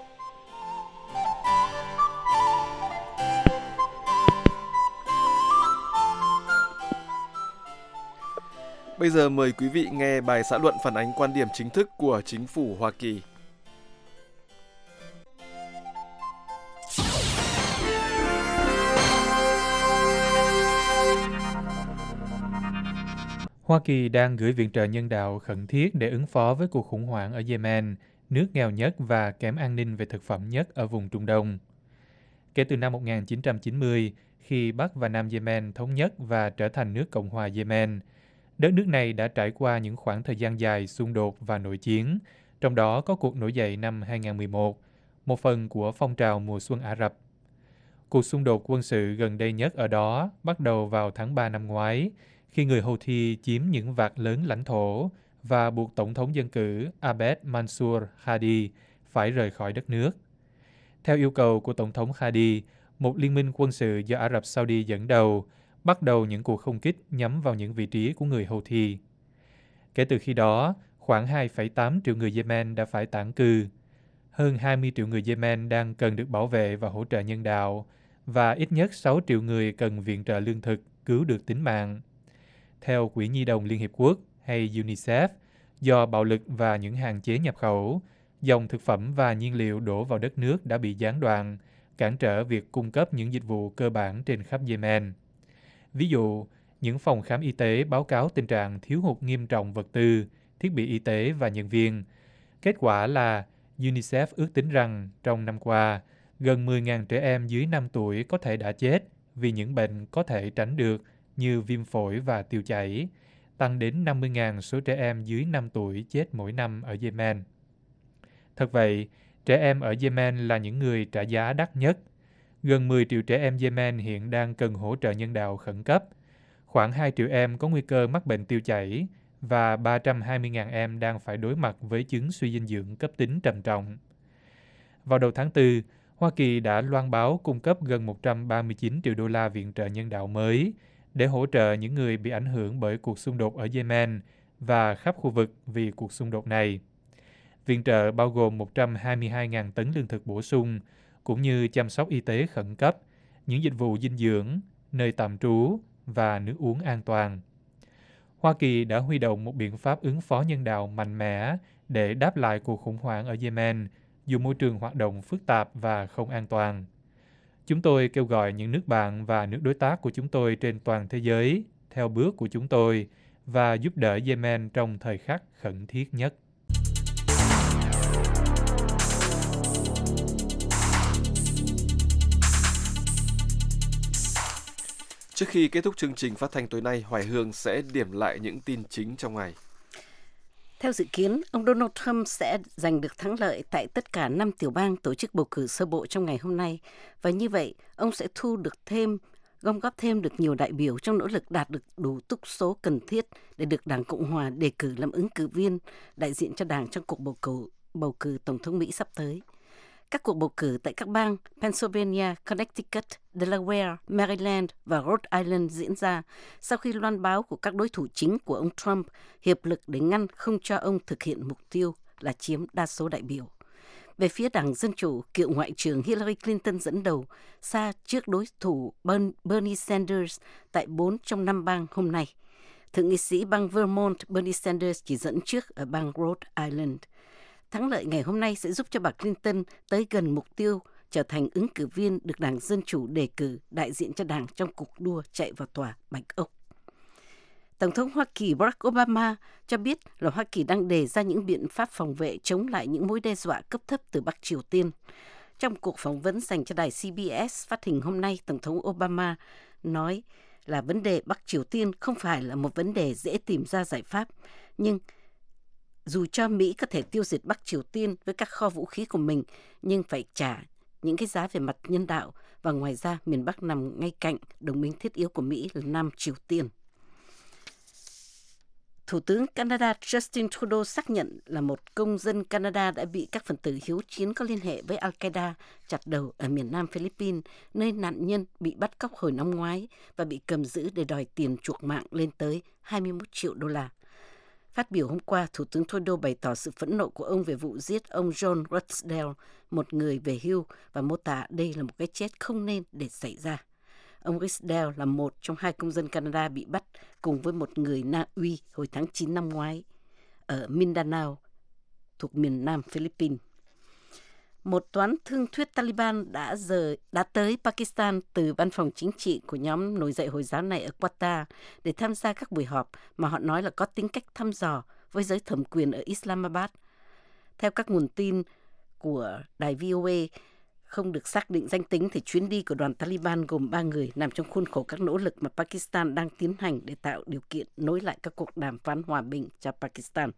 Bây giờ mời quý vị nghe bài xã luận phản ánh quan điểm chính thức của chính phủ Hoa Kỳ. Hoa Kỳ đang gửi viện trợ nhân đạo khẩn thiết để ứng phó với cuộc khủng hoảng ở Yemen, nước nghèo nhất và kém an ninh về thực phẩm nhất ở vùng Trung Đông. Kể từ năm một nghìn chín trăm chín mươi, khi Bắc và Nam Yemen thống nhất và trở thành nước Cộng hòa Yemen, đất nước này đã trải qua những khoảng thời gian dài xung đột và nội chiến, trong đó có cuộc nổi dậy năm hai nghìn mười một, một phần của phong trào mùa xuân Ả Rập. Cuộc xung đột quân sự gần đây nhất ở đó bắt đầu vào tháng ba năm ngoái, khi người Houthi chiếm những vạt lớn lãnh thổ và buộc Tổng thống dân cử Abed Mansour Hadi phải rời khỏi đất nước. Theo yêu cầu của Tổng thống Hadi, một liên minh quân sự do Ả Rập Saudi dẫn đầu bắt đầu những cuộc không kích nhắm vào những vị trí của người Houthi. Kể từ khi đó, khoảng hai phẩy tám triệu người Yemen đã phải tản cư. Hơn hai mươi triệu người Yemen đang cần được bảo vệ và hỗ trợ nhân đạo, và ít nhất sáu triệu người cần viện trợ lương thực cứu được tính mạng. Theo Quỹ Nhi đồng Liên Hiệp Quốc hay UNICEF, do bạo lực và những hạn chế nhập khẩu, dòng thực phẩm và nhiên liệu đổ vào đất nước đã bị gián đoạn, cản trở việc cung cấp những dịch vụ cơ bản trên khắp Yemen. Ví dụ, những phòng khám y tế báo cáo tình trạng thiếu hụt nghiêm trọng vật tư, thiết bị y tế và nhân viên. Kết quả là UNICEF ước tính rằng trong năm qua, gần mười nghìn trẻ em dưới năm tuổi có thể đã chết vì những bệnh có thể tránh được như viêm phổi và tiêu chảy, tăng đến năm mươi nghìn số trẻ em dưới năm tuổi chết mỗi năm ở Yemen. Thật vậy, trẻ em ở Yemen là những người trả giá đắt nhất. Gần mười triệu trẻ em Yemen hiện đang cần hỗ trợ nhân đạo khẩn cấp. Khoảng hai triệu em có nguy cơ mắc bệnh tiêu chảy và ba trăm hai mươi nghìn em đang phải đối mặt với chứng suy dinh dưỡng cấp tính trầm trọng. Vào đầu tháng tư, Hoa Kỳ đã loan báo cung cấp gần một trăm ba mươi chín triệu đô la viện trợ nhân đạo mới để hỗ trợ những người bị ảnh hưởng bởi cuộc xung đột ở Yemen và khắp khu vực vì cuộc xung đột này. Viện trợ bao gồm một trăm hai mươi hai nghìn tấn lương thực bổ sung, cũng như chăm sóc y tế khẩn cấp, những dịch vụ dinh dưỡng, nơi tạm trú và nước uống an toàn. Hoa Kỳ đã huy động một biện pháp ứng phó nhân đạo mạnh mẽ để đáp lại cuộc khủng hoảng ở Yemen, dù môi trường hoạt động phức tạp và không an toàn. Chúng tôi kêu gọi những nước bạn và nước đối tác của chúng tôi trên toàn thế giới theo bước của chúng tôi và giúp đỡ Yemen trong thời khắc khẩn thiết nhất. Trước khi kết thúc chương trình phát thanh tối nay, Hoài Hương sẽ điểm lại những tin chính trong ngày. Theo dự kiến, ông Donald Trump sẽ giành được thắng lợi tại tất cả năm tiểu bang tổ chức bầu cử sơ bộ trong ngày hôm nay. Và như vậy, ông sẽ thu được thêm, gom góp thêm được nhiều đại biểu trong nỗ lực đạt được đủ túc số cần thiết để được Đảng Cộng Hòa đề cử làm ứng cử viên đại diện cho Đảng trong cuộc bầu cử, bầu cử Tổng thống Mỹ sắp tới. Các cuộc bầu cử tại các bang Pennsylvania, Connecticut, Delaware, Maryland và Rhode Island diễn ra sau khi loan báo của các đối thủ chính của ông Trump hiệp lực để ngăn không cho ông thực hiện mục tiêu là chiếm đa số đại biểu. Về phía Đảng Dân Chủ, cựu Ngoại trưởng Hillary Clinton dẫn đầu xa trước đối thủ Bernie Sanders tại bốn trong năm bang hôm nay. Thượng nghị sĩ bang Vermont Bernie Sanders chỉ dẫn trước ở bang Rhode Island. Thắng lợi ngày hôm nay sẽ giúp cho bà Clinton tới gần mục tiêu trở thành ứng cử viên được Đảng Dân Chủ đề cử đại diện cho Đảng trong cuộc đua chạy vào tòa Bạch Ốc. Tổng thống Hoa Kỳ Barack Obama cho biết là Hoa Kỳ đang đề ra những biện pháp phòng vệ chống lại những mối đe dọa cấp thấp từ Bắc Triều Tiên. Trong cuộc phỏng vấn dành cho đài xê bê ét phát hình hôm nay, Tổng thống Obama nói là vấn đề Bắc Triều Tiên không phải là một vấn đề dễ tìm ra giải pháp, nhưng dù cho Mỹ có thể tiêu diệt Bắc Triều Tiên với các kho vũ khí của mình, nhưng phải trả những cái giá về mặt nhân đạo, và ngoài ra miền Bắc nằm ngay cạnh đồng minh thiết yếu của Mỹ là Nam Triều Tiên. Thủ tướng Canada Justin Trudeau xác nhận là một công dân Canada đã bị các phần tử hiếu chiến có liên hệ với Al-Qaeda chặt đầu ở miền Nam Philippines, nơi nạn nhân bị bắt cóc hồi năm ngoái và bị cầm giữ để đòi tiền chuộc mạng lên tới hai mươi mốt triệu đô la. Phát biểu hôm qua, Thủ tướng Trudeau bày tỏ sự phẫn nộ của ông về vụ giết ông John Rutsdale, một người về hưu, và mô tả đây là một cái chết không nên để xảy ra. Ông Rutsdale là một trong hai công dân Canada bị bắt cùng với một người Na Uy hồi tháng chín năm ngoái ở Mindanao, thuộc miền Nam Philippines. Một toán thương thuyết Taliban đã giờ đã tới Pakistan từ văn phòng chính trị của nhóm nổi dậy Hồi giáo này ở Quetta để tham gia các buổi họp mà họ nói là có tính cách thăm dò với giới thẩm quyền ở Islamabad. Theo các nguồn tin của đài vê o a không được xác định danh tính, thì chuyến đi của đoàn Taliban gồm ba người nằm trong khuôn khổ các nỗ lực mà Pakistan đang tiến hành để tạo điều kiện nối lại các cuộc đàm phán hòa bình cho Pakistan.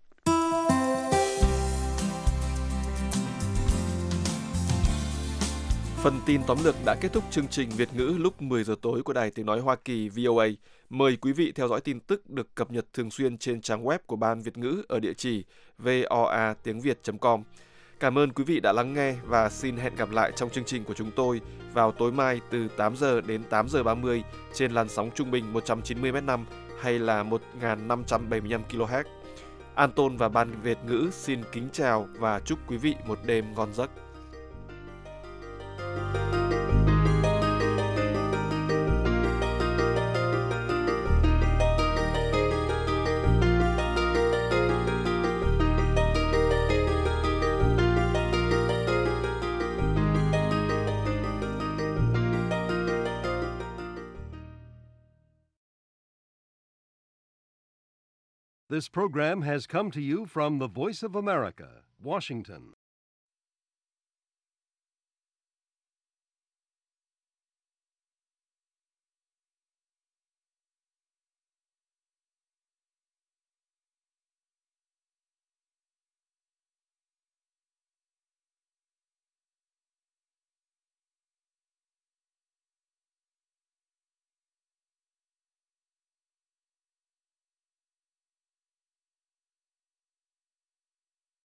Phần tin tóm lược đã kết thúc chương trình Việt ngữ lúc mười giờ tối của Đài Tiếng Nói Hoa Kỳ vê o a. Mời quý vị theo dõi tin tức được cập nhật thường xuyên trên trang web của Ban Việt ngữ ở địa chỉ voa tiếng việt chấm com. Cảm ơn quý vị đã lắng nghe và xin hẹn gặp lại trong chương trình của chúng tôi vào tối mai từ tám giờ đến tám giờ ba mươi trên làn sóng trung bình một trăm chín mươi mét năm hay là một nghìn năm trăm bảy mươi lăm ki lô héc. An Tôn và Ban Việt ngữ xin kính chào và chúc quý vị một đêm ngon giấc. This program has come to you from the Voice of America, Washington.